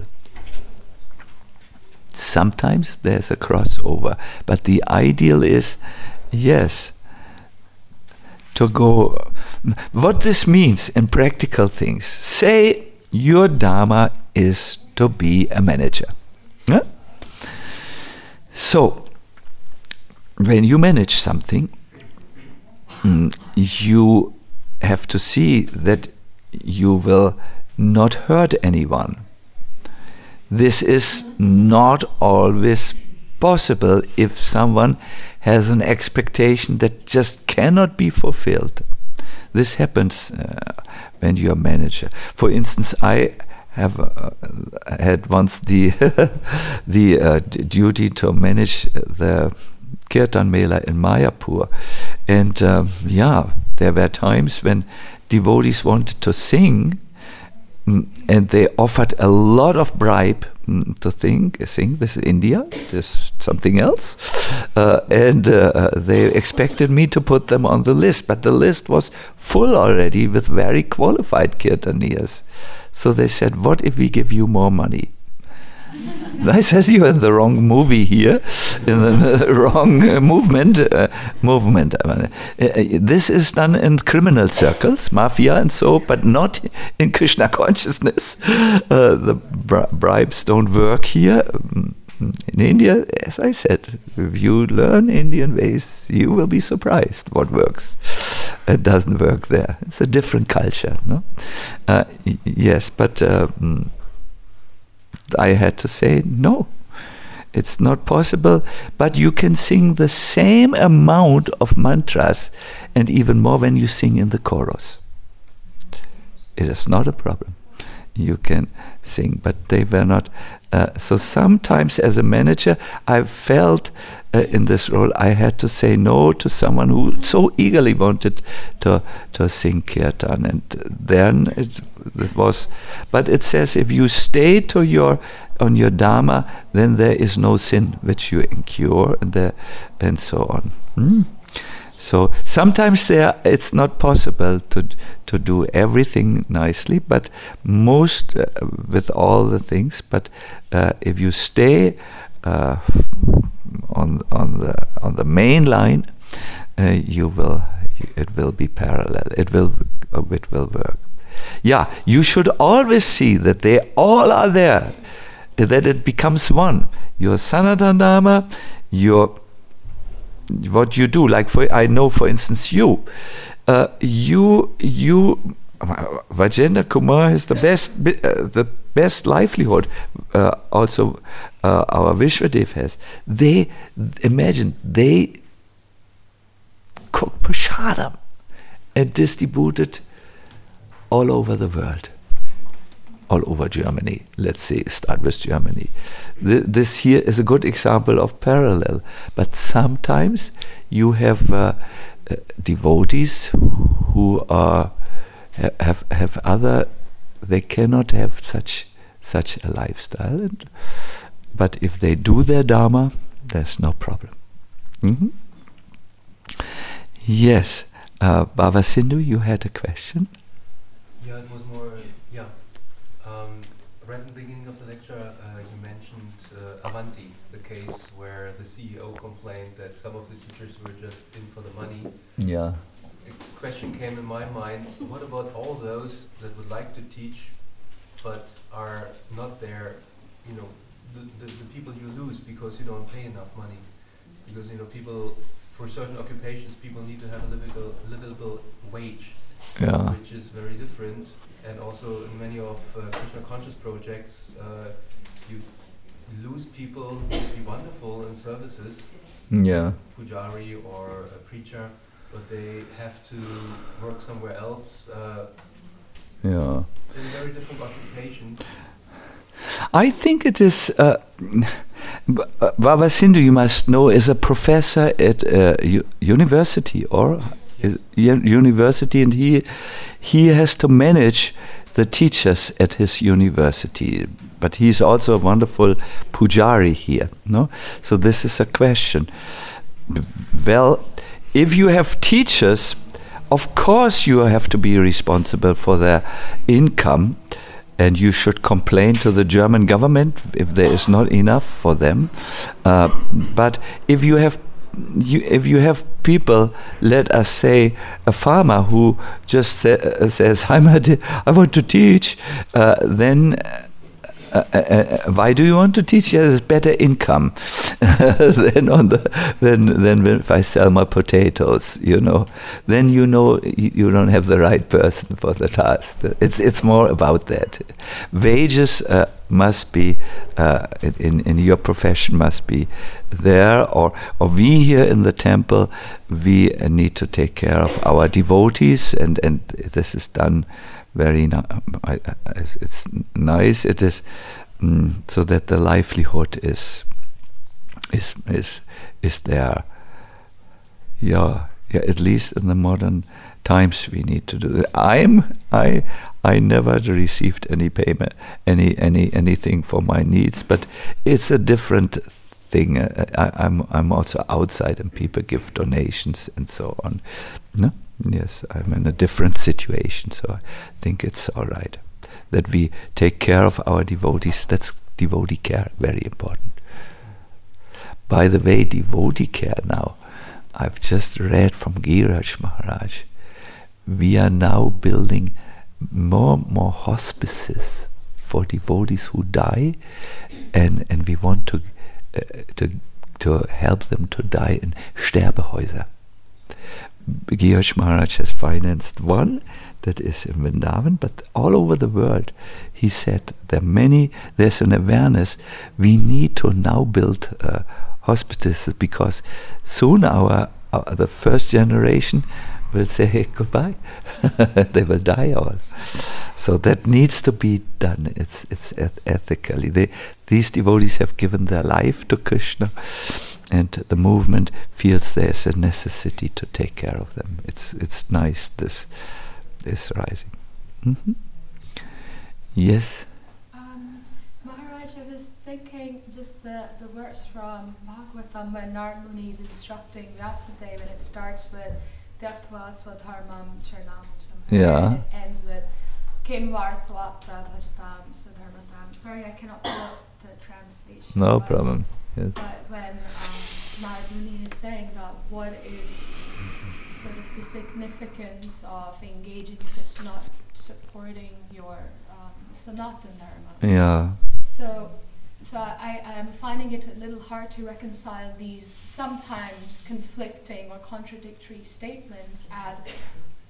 Sometimes there's a crossover, but the ideal is, yes, to go. What this means in practical things, say your Dharma is to be a manager. Yeah? So, when you manage something, mm, you have to see that you will not hurt anyone. This is not always possible if someone has an expectation that just cannot be fulfilled. This happens uh, when you're a manager. For instance, I have uh, had once the the uh, d- duty to manage the Kirtan Mela in Mayapur, and um, yeah, there were times when devotees wanted to sing, mm, and they offered a lot of bribe mm, to think, sing. This is India, this is something else, uh, and uh, they expected me to put them on the list, but the list was full already with very qualified kirtaniyas. So they said, "What if we give you more money?" And I said, "You're in the wrong movie here, in the wrong uh, movement. Uh, movement. Uh, uh, this is done in criminal circles, mafia and so, but not in Krishna consciousness. Uh, the bri- bribes don't work here. In India, as I said, if you learn Indian ways, you will be surprised what works. It doesn't work there. It's a different culture, no? Uh, y- yes, but uh, mm, I had to say no. It's not possible. But you can sing the same amount of mantras, and even more when you sing in the chorus. It is not a problem. You can sing, but they were not. Uh, so sometimes, as a manager, I felt uh, in this role I had to say no to someone who so eagerly wanted to to sing kirtan, and then it, it was. But it says if you stay to your on your dharma, then there is no sin which you incur, and there, and so on. Hmm? So sometimes there it's not possible to to do everything nicely, but most uh, with all the things. But uh, if you stay uh, on on the on the main line, uh, you will it will be parallel. It will uh, it will work. Yeah, you should always see that they all are there, that it becomes one. Your Sanatana Dharma, your what you do, like for I know, for instance, you, uh, you you Vajendra Kumar has the best, bi- uh, the best livelihood. Uh, also, uh, our Vishwadev has. They imagine they cook prasadam and distribute it all over the world, all over Germany. Let's say start with Germany. Th- this here is a good example of parallel. But sometimes you have uh, uh, devotees who are ha- have have other. They cannot have such such a lifestyle. And, but if they do their dharma, there's no problem. Mm-hmm. Yes, uh, Baba Sindhu, you had a question. Yeah, it was more, yeah. Um, right in the beginning of the lecture, uh, you mentioned uh, Avanti, the case where the C E O complained that some of the teachers were just in for the money. Yeah. A question came in my mind, what about all those that would like to teach but are not there, you know, the, the, the people you lose because you don't pay enough money? Because, you know, people, for certain occupations, people need to have a livable, livable wage. Yeah. Which is very different, and also in many of uh, Krishna conscious projects, uh, you lose people who would be wonderful in services, Yeah. pujari or a preacher, but they have to work somewhere else uh, Yeah. in a very different occupation. I think it is. Uh, B- uh, Baba Sindhu, you must know, is a professor at uh, u- university or Yes. u- university, and he he has to manage the teachers at his university. But he's also a wonderful pujari here. No, so this is a question. Well, if you have teachers, of course you have to be responsible for their income. And you should complain to the German government if there is not enough for them. Uh, but if you have, you, if you have people, let us say a farmer who just sa- uh, says, "I'm a di- I want to teach," uh, then. Uh, uh, uh, why do you want to teach? There's better income than on the than than if I sell my potatoes. You know, then you know you, you don't have the right person for the task. It's it's more about that. Wages uh, must be uh, in in your profession must be there, or or we here in the temple we uh, need to take care of our devotees, and and this is done. Very ni- I, I, it's nice. It is mm, so that the livelihood is is is is there. Yeah, yeah. At least in the modern times, we need to do. I'm I I never received any payment, any any anything for my needs, but it's a different thing. Uh, I, I'm I'm also outside, and people give donations and so on. No. Yes, I'm in a different situation, so I think it's all right that we take care of our devotees. That's devotee care, very important. By the way, devotee care now, I've just read from Giriraj Maharaj, we are now building more and more hospices for devotees who die, and, and we want to, uh, to, to help them to die in Sterbehäuser. Giriraj Maharaj has financed one that is in Vrindavan, but all over the world, he said there are many. There's an awareness. We need to now build uh, hospices because soon our, our the first generation will say hey, goodbye. They will die all. So that needs to be done. It's it's eth- ethically. They, these devotees have given their life to Krishna. And the movement feels there's a necessity to take care of them. It's it's nice, this this rising. Mm-hmm. Yes? Um, Maharaj, I was thinking just the, the words from Bhagavatam when Narad Muni is instructing Vyasadeva, and it starts with Tyakva Swadharmam Charnam Charnam. Yeah. And it ends with Kim Vartavapta Bhajtam Swadharmatam. Sorry, I cannot pull up the translation. No but problem. Yes. But when um, Narad Muni is saying that, what is sort of the significance of engaging if it's not supporting your um, Sanatana Dharma? Yeah. So, so I, I am finding it a little hard to reconcile these sometimes conflicting or contradictory statements as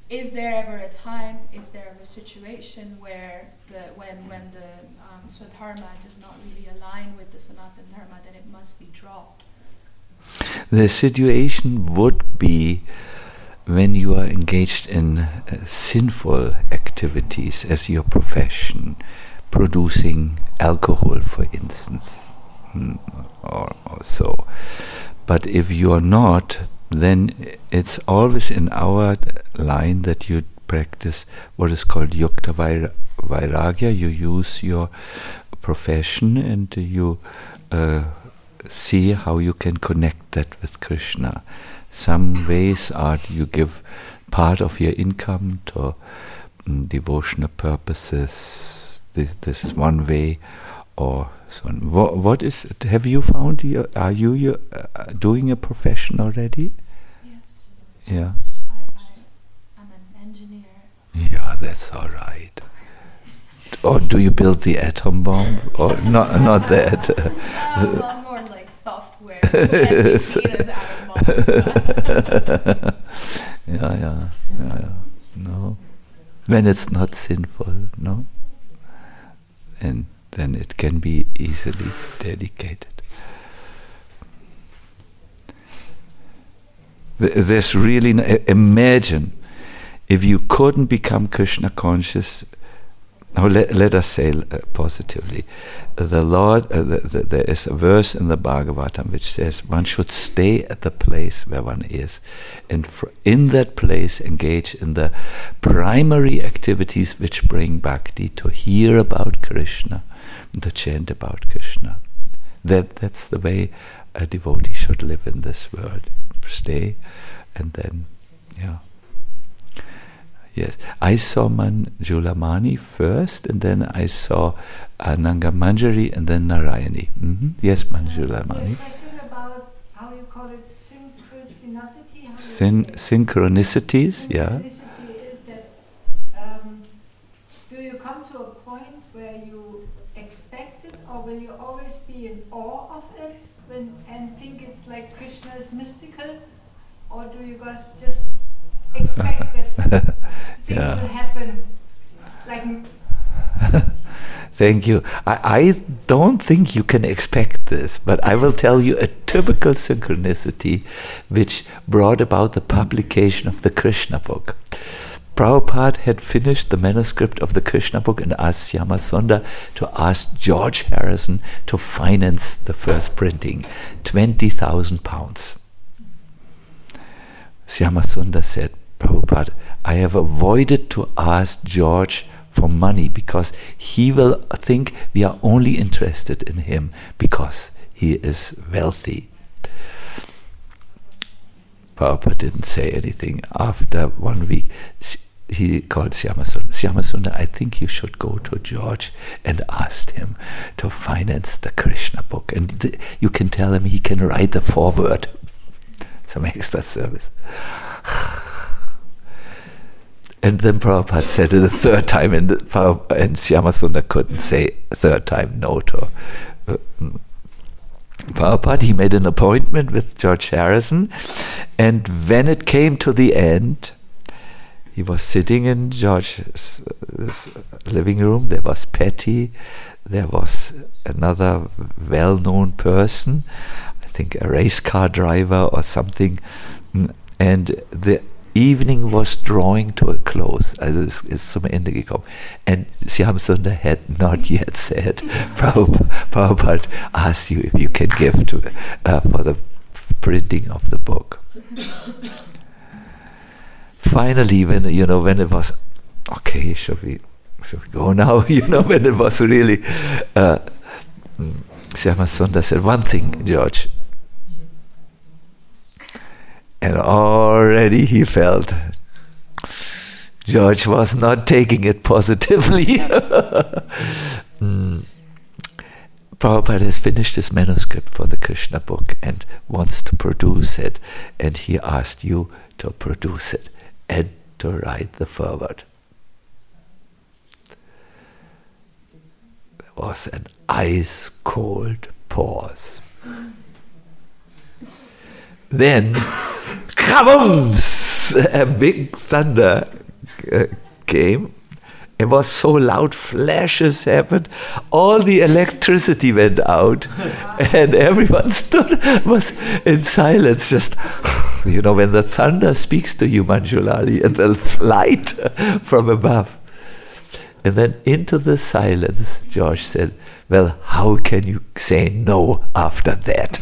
is there ever a time, is there ever a situation where the when when the um, Swadharma does not really align with the Sanatana Dharma, then it must be dropped? The situation would be when you are engaged in uh, sinful activities as your profession, producing alcohol, for instance, mm, or, or so. But if you are not, then it's always in our line that you practice what is called yukta vaira- vairagya. You use your profession and you uh, see how you can connect that with Krishna. Some ways are you give part of your income to um, devotional purposes. This, this is one way. Or so on. What, what is it? Have you found your, are you your, uh, doing a profession already? Yes. Yeah. I, I, I'm an engineer. Yeah, that's all right. Or do you build the atom bomb? Or not? Not that. Uh, a lot more like software. Can be seen as atom bombs. yeah, yeah, yeah, yeah. No, when it's not sinful, no. And then it can be easily dedicated. There's really no, imagine if you couldn't become Krishna conscious. Now let, let us say uh, positively, the Lord. Uh, the, the, there is a verse in the Bhagavatam which says one should stay at the place where one is, and fr- in that place engage in the primary activities which bring bhakti, to hear about Krishna, to chant about Krishna. That that's the way a devotee should live in this world. Stay, and then, yeah. Yes, I saw Manjulamani first, and then I saw Ananga Manjari, and then Narayani. Mm-hmm. Yes, Manjulamani. A question about how you call it synchronicity. How Syn- synchronicities, yeah. Synchronicity is that um, do you come to a point where you expect it, or will you always be in awe of it when, and think it's like Krishna is mystical, or do you guys just expect that things Yeah. will happen like Thank you. I, I don't think you can expect this, but I will tell you a typical synchronicity which brought about the publication of the Krishna book. Prabhupada had finished the manuscript of the Krishna book and asked Syamasundar to ask George Harrison to finance the first printing, twenty thousand pounds. Syamasundar said, Prabhupada, I have avoided to ask George for money because he will think we are only interested in him because he is wealthy. Prabhupada didn't say anything. After one week, he called Syamasundar. Syamasundar, I think you should go to George and ask him to finance the Krishna book. And th- you can tell him he can write the foreword. Some extra service. And then Prabhupada said it a third time, and, the, and Syamasundar couldn't say a third time no to uh, Prabhupada. He made an appointment with George Harrison, and when it came to the end, he was sitting in George's uh, living room. There was Patty, there was another well-known person, I think a race car driver or something, and the evening was drawing to a close. Also es ist zum Ende gekommen. And Syamasundar had not yet said, Prabhupada, Prabhupada asked you if you can give to uh, for the printing of the book. Finally, when you know when it was okay, should we should we go now? You know, when it was really uh, Syamasundar said one thing, George. And already he felt George was not taking it positively. mm. Prabhupada has finished his manuscript for the Krishna book and wants to produce it. And he asked you to produce it and to write the foreword. There was an ice-cold pause. Then, kabooms! a big thunder uh, came. It was so loud, flashes happened, all the electricity went out, and everyone stood, was in silence, just, you know, when the thunder speaks to you, Manjulali, and the light from above. And then into the silence, George said, well, how can you say no after that?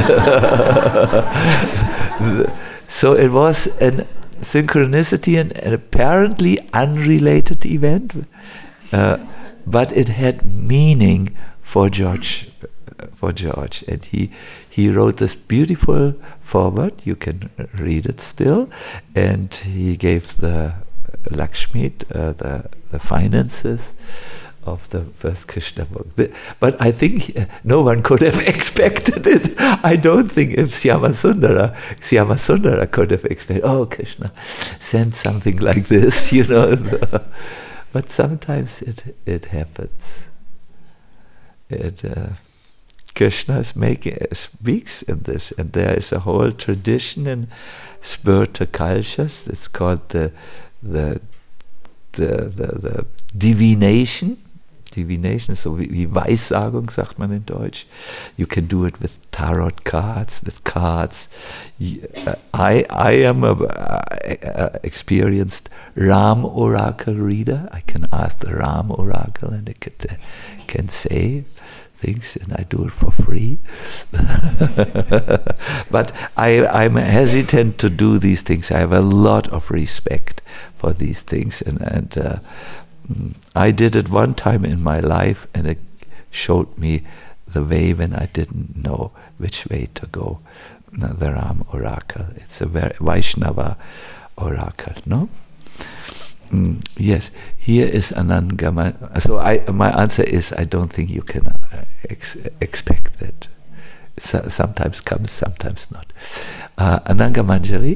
So it was an synchronicity, and an apparently unrelated event, uh, but it had meaning for George. Uh, for George, and he he wrote this beautiful foreword. You can read it still, and he gave the Lakshmi uh, the the finances of the first Krishna book. The, but I think uh, no one could have expected it. I don't think if Syamasundara, Syamasundara could have expected, oh, Krishna, send something like this, you know. So, but sometimes it it happens. It, uh, Krishna is making, uh, speaks in this, and there is a whole tradition in spiritual cultures. It's called the the the the, the divination. Divination, so wie, wie Weissagung, sagt man in Deutsch. You can do it with tarot cards, with cards. You, uh, I I am a, a, a experienced Ram oracle reader. I can ask the Ram oracle, and it can, uh, can say things, and I do it for free. But I I'm hesitant to do these things. I have a lot of respect for these things, and and. Uh, I did it one time in my life, and it showed me the way when I didn't know which way to go. The Ram oracle. It's a very Vaishnava oracle, no? Mm, yes. Here is Anandagaman. So I, my answer is I don't think you can uh, ex- expect that. So, sometimes comes, sometimes not. Uh, Ananga Manjari.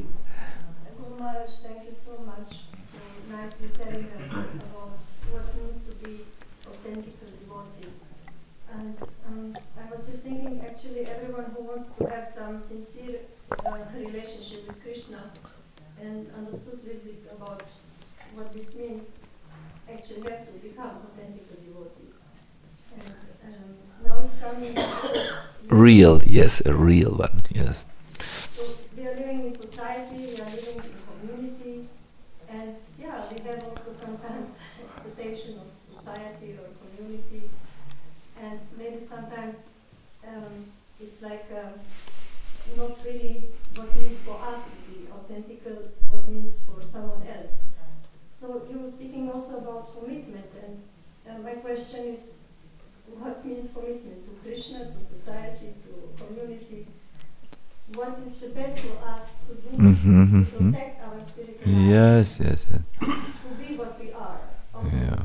To have some sincere uh, relationship with Krishna and understood a little bit about what this means, actually have to become authentic devotee. And um, now it's coming. Real, yes, a real one, yes. So we are living in society, we are living in community, and yeah, we have also sometimes expectation of society or community, and maybe sometimes um, it's like um, not really what means for us to be authentic, what means for someone else. So you were speaking also about commitment, and uh, my question is, what means commitment to Krishna, to society, to community? What is the best for us to do mm-hmm, to protect mm-hmm. our spiritual life? Yes, yes, yes. To be what we are. Yeah.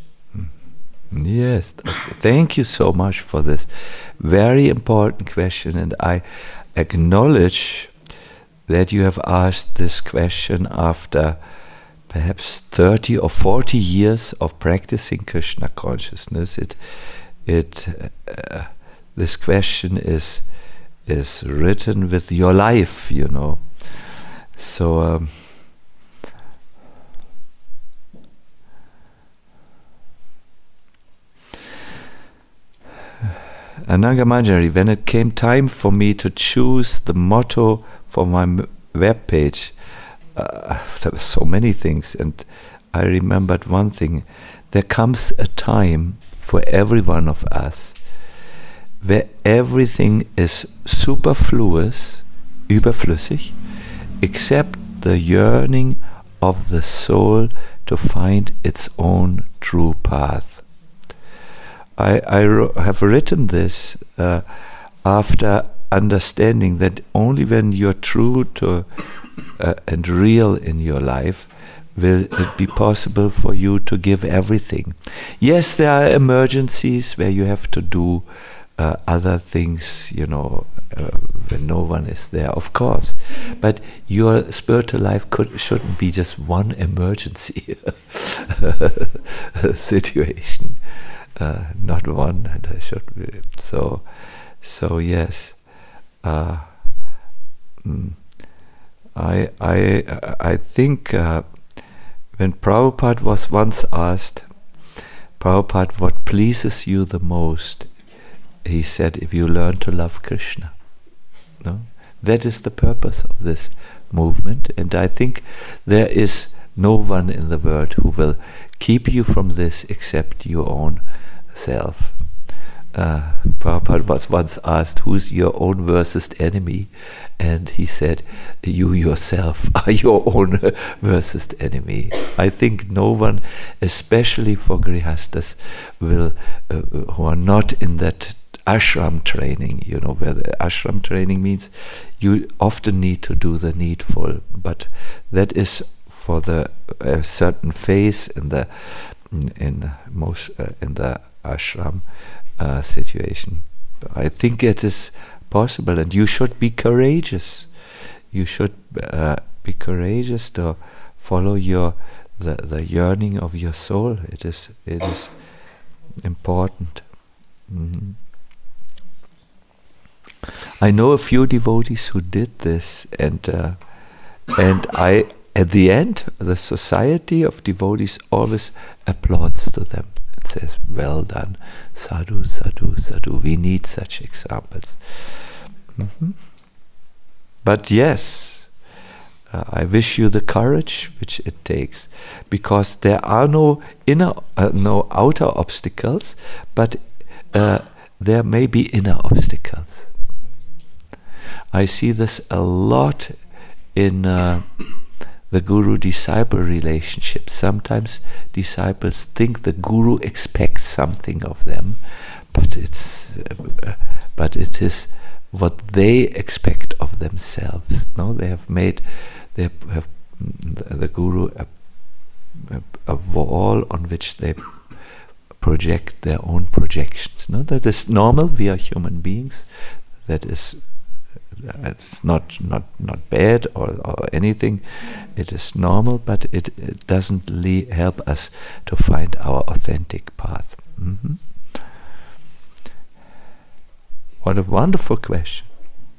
Yes, thank you so much for this very important question, and I acknowledge that you have asked this question after perhaps thirty or forty years of practicing Krishna consciousness. It, it, uh, this question is is written with your life, you know. So. Um, Ananga Manjari, when it came time for me to choose the motto for my m- web page, uh, there were so many things, and I remembered one thing. There comes a time for every one of us where everything is superfluous, überflüssig, except the yearning of the soul to find its own true path. I, I ro- have written this uh, after understanding that only when you're true to uh, and real in your life will it be possible for you to give everything. Yes, there are emergencies where you have to do uh, other things, you know, uh, when no one is there, of course. But your spiritual life could shouldn't be just one emergency situation. Uh, not one, that should be. So, so yes. Uh, mm, I I I think uh, when Prabhupada was once asked, Prabhupada, what pleases you the most? He said, if you learn to love Krishna. No? That is the purpose of this movement, and I think there is no one in the world who will keep you from this except your own self. Uh, Prabhupada was once asked, who's your own worst enemy? And he said, you yourself are your own worst enemy. I think no one, especially for Grihastas, will, uh, who are not in that ashram training, you know, where the ashram training means you often need to do the needful, but that is for the a certain phase in the in, in most uh, in the ashram uh, situation. I think it is possible, and you should be courageous. You should uh, be courageous to follow your the the yearning of your soul. It is it is important. Mm-hmm. I know a few devotees who did this, and uh, and I, at the end, the society of devotees always applauds to them and says, "Well done, sadhu, sadhu, sadhu." We need such examples. Mm-hmm. But yes, uh, I wish you the courage which it takes, because there are no inner, uh, no outer obstacles, but uh, there may be inner obstacles. I see this a lot in uh, the guru-disciple relationship. Sometimes disciples think the guru expects something of them, but it's uh, but it is what they expect of themselves. No, they have made they have the, the guru a, a, a wall on which they project their own projections. No, that is normal. We are human beings. That is. It's not not not bad or, or anything. It is normal, but it, it doesn't le- help us to find our authentic path. Mm-hmm. What a wonderful question.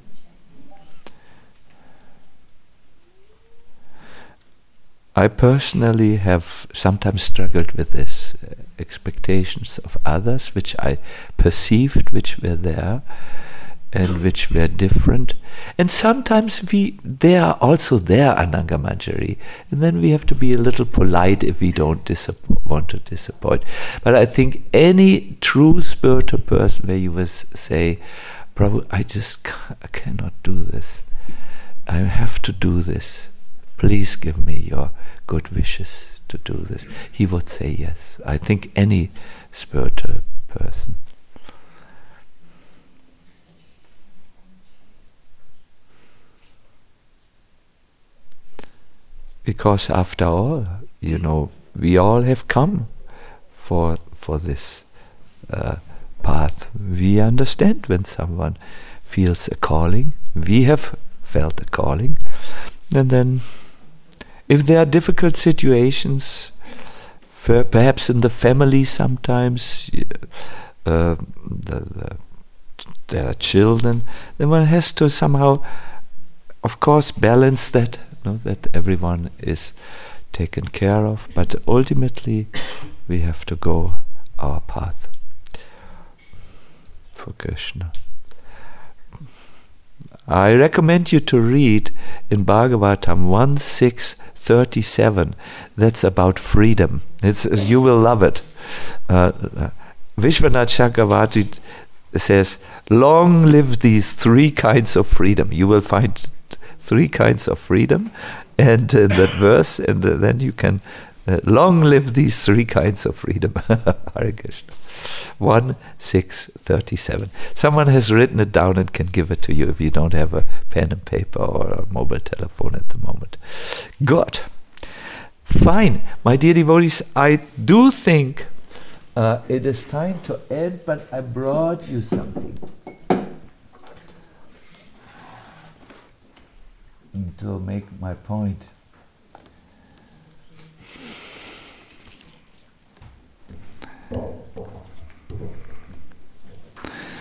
I personally have sometimes struggled with this uh, expectations of others, which I perceived, which were there, and which were different. And sometimes we they are also there, Ananga Manjari, and then we have to be a little polite if we don't disappo- want to disappoint. But I think any true spiritual person where you will say, Prabhu, I just ca- I cannot do this. I have to do this. Please give me your good wishes to do this. He would say yes. I think any spiritual person. Because after all, you know, we all have come for for this uh, path. We understand when someone feels a calling. We have felt a calling. And then, if there are difficult situations, for perhaps in the family sometimes, uh, the, the, there are children, then one has to somehow, of course, balance that. That everyone is taken care of, but ultimately we have to go our path for Krishna. I recommend you to read in Bhagavatam one six thirty-seven. That's about freedom. It's you will love it. Uh, Vishwanath Chakravarti says, "Long live these three kinds of freedom." You will find three kinds of freedom, and in that verse, and uh, then you can uh, long live these three kinds of freedom. Hare Krishna. one six thirty-seven. Someone has written it down and can give it to you if you don't have a pen and paper or a mobile telephone at the moment. Good. Fine. My dear devotees, I do think uh, it is time to end, but I brought you something to make my point.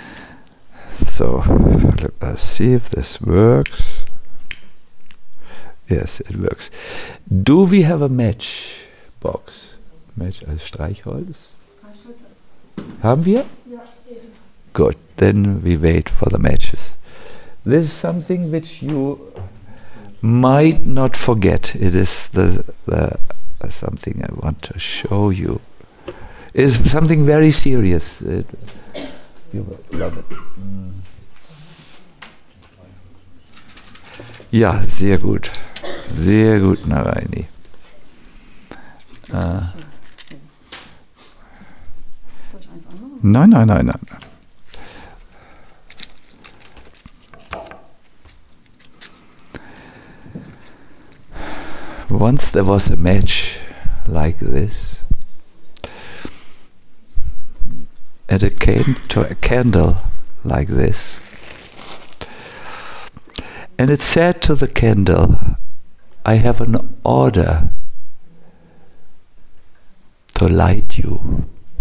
So let us see if this works. Yes, it works. Do we have a match box? Match als Streichholz? Haben wir? Good. Then we wait for the matches. This is something which you might not forget. It is the, the uh, something I want to show you. It is something very serious. It, you will love it. Mm. Ja, sehr gut. Sehr gut, Naraini. Uh, nein, nein, nein, nein. Once there was a match like this, and it came to a candle like this, and it said to the candle, I have an order to light you.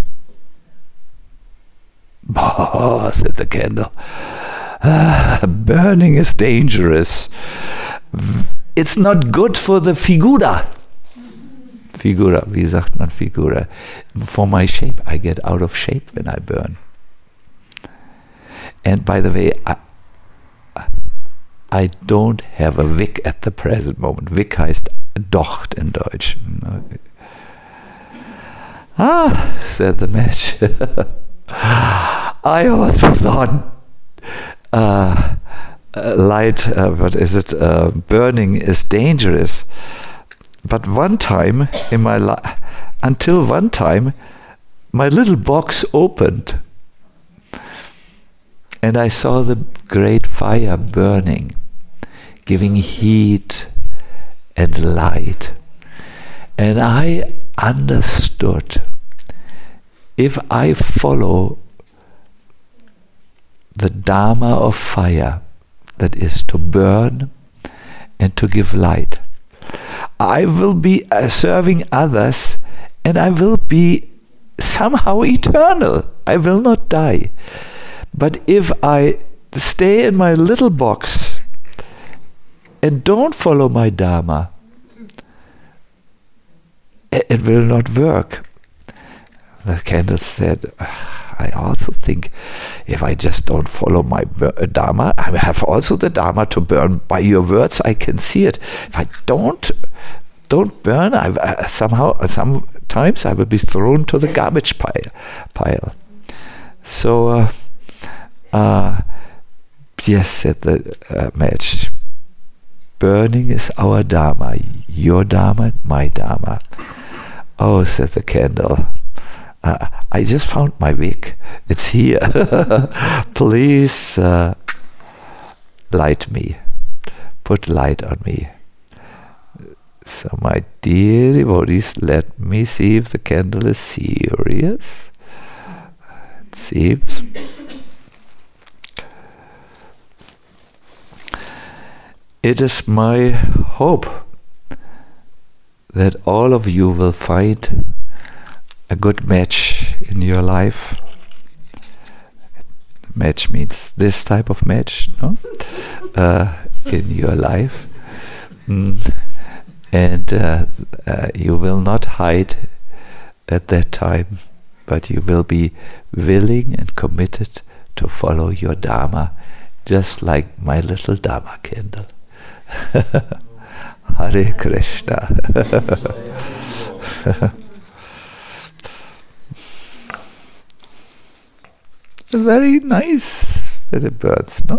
Oh, said the candle, ah, burning is dangerous. It's not good for the figura. Figura, wie sagt man figura? For my shape, I get out of shape when I burn. And by the way, I, I don't have a wick at the present moment. Wick heißt Docht in Deutsch. Ah, said the match. I also thought uh, uh, light, uh, what is it, uh, burning is dangerous. But one time in my life, until one time, my little box opened and I saw the great fire burning, giving heat and light. And I understood, if I follow the Dharma of fire, that is to burn and to give light, I will be uh, serving others and I will be somehow eternal. I will not die. But if I stay in my little box and don't follow my Dharma, it, it will not work. The candle said, I also think if I just don't follow my Dharma, I have also the Dharma to burn. By your words, I can see it. If I don't don't burn, I uh, somehow sometimes I will be thrown to the garbage pile. pile. So, uh, uh, yes, said the uh, match. Burning is our Dharma, your Dharma, my Dharma. Oh, said the candle. Uh, I just found my wick. It's here. Please uh, light me. Put light on me. So my dear devotees, let me see if the candle is serious. It seems. It is my hope that all of you will find a good match in your life. Match means this type of match, no? Uh, in your life. Mm. And uh, uh, you will not hide at that time, but you will be willing and committed to follow your Dharma, just like my little Dharma candle. Hare Krishna. It's very nice when it burns, no?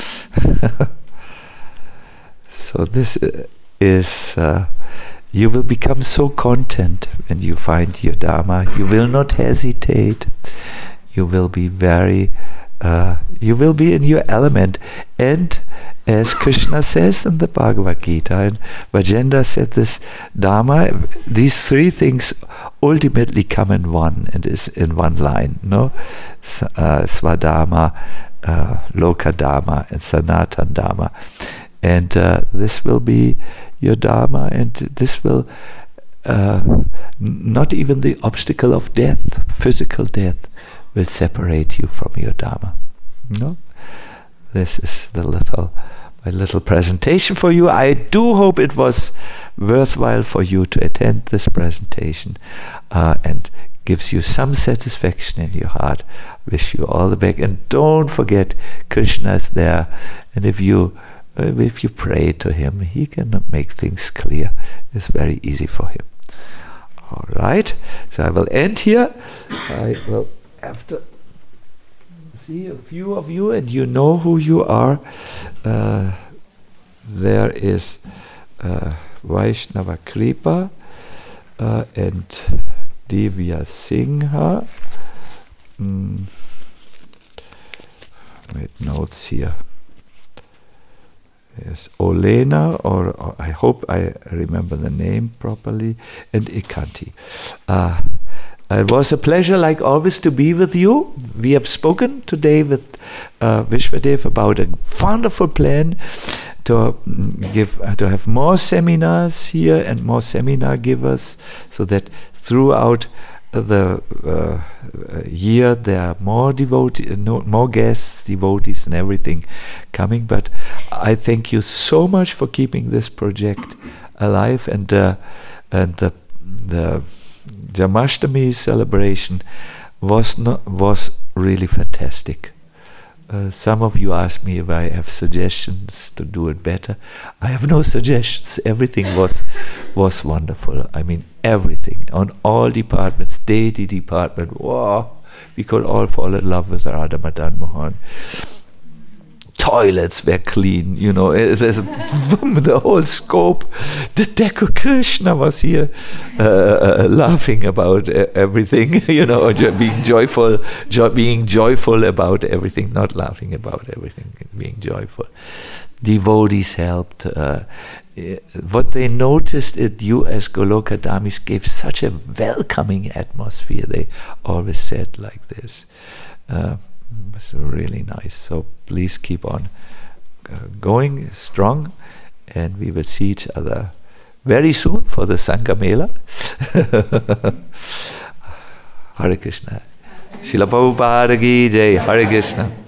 So this is, uh, you will become so content when you find your Dharma. You will not hesitate. You will be very, uh, you will be in your element. And as Krishna says in the Bhagavad Gita, and Vajendra said this, Dharma, these three things ultimately come in one and is in one line, no? S- uh, Swadharma, uh, Lokadharma, and Sanatan Dharma. And uh, this will be your Dharma, and this will uh, n- not even the obstacle of death, physical death, will separate you from your Dharma. No? This is the little my little presentation for you. I do hope it was worthwhile for you to attend this presentation uh, and gives you some satisfaction in your heart. Wish you all the best, and don't forget Krishna is there, and if you uh, if you pray to him, he can make things clear. It's very easy for him. All right, so I will end here. I will have to see a few of you, and you know who you are. Uh, there is uh, Vaishnava Kripa uh, and Divya Singha. Mm. Made notes here. Yes, Olena, or, or I hope I remember the name properly, and Ikanti. Uh, it was a pleasure, like always, to be with you. We have spoken today with uh, Vishwadev about a wonderful plan to mm, give uh, to have more seminars here and more seminar givers, so that throughout the uh, year there are more devotees, no, more guests, devotees, and everything coming. But I thank you so much for keeping this project alive, and uh, and the the Jamashtami celebration was not was really fantastic. Uh, some of you asked me if I have suggestions to do it better. I have no suggestions. Everything was was wonderful. I mean, everything on all departments, deity department. Wow, we could all fall in love with Radha Madan Mohan. Toilets were clean, you know. It, it's the whole scope. The Deco Krishna was here, uh, uh, laughing about uh, everything, you know, jo- being joyful, jo- being joyful about everything, not laughing about everything, being joyful. Devotees helped. Uh, what they noticed at you as Goloka Dhamis gave such a welcoming atmosphere. They always said like this. Uh, It's really nice. So please keep on uh, going strong, and we will see each other very soon for the Sangha Mela. Hare Krishna. Srila Prabhupada ki jai. Hare Krishna.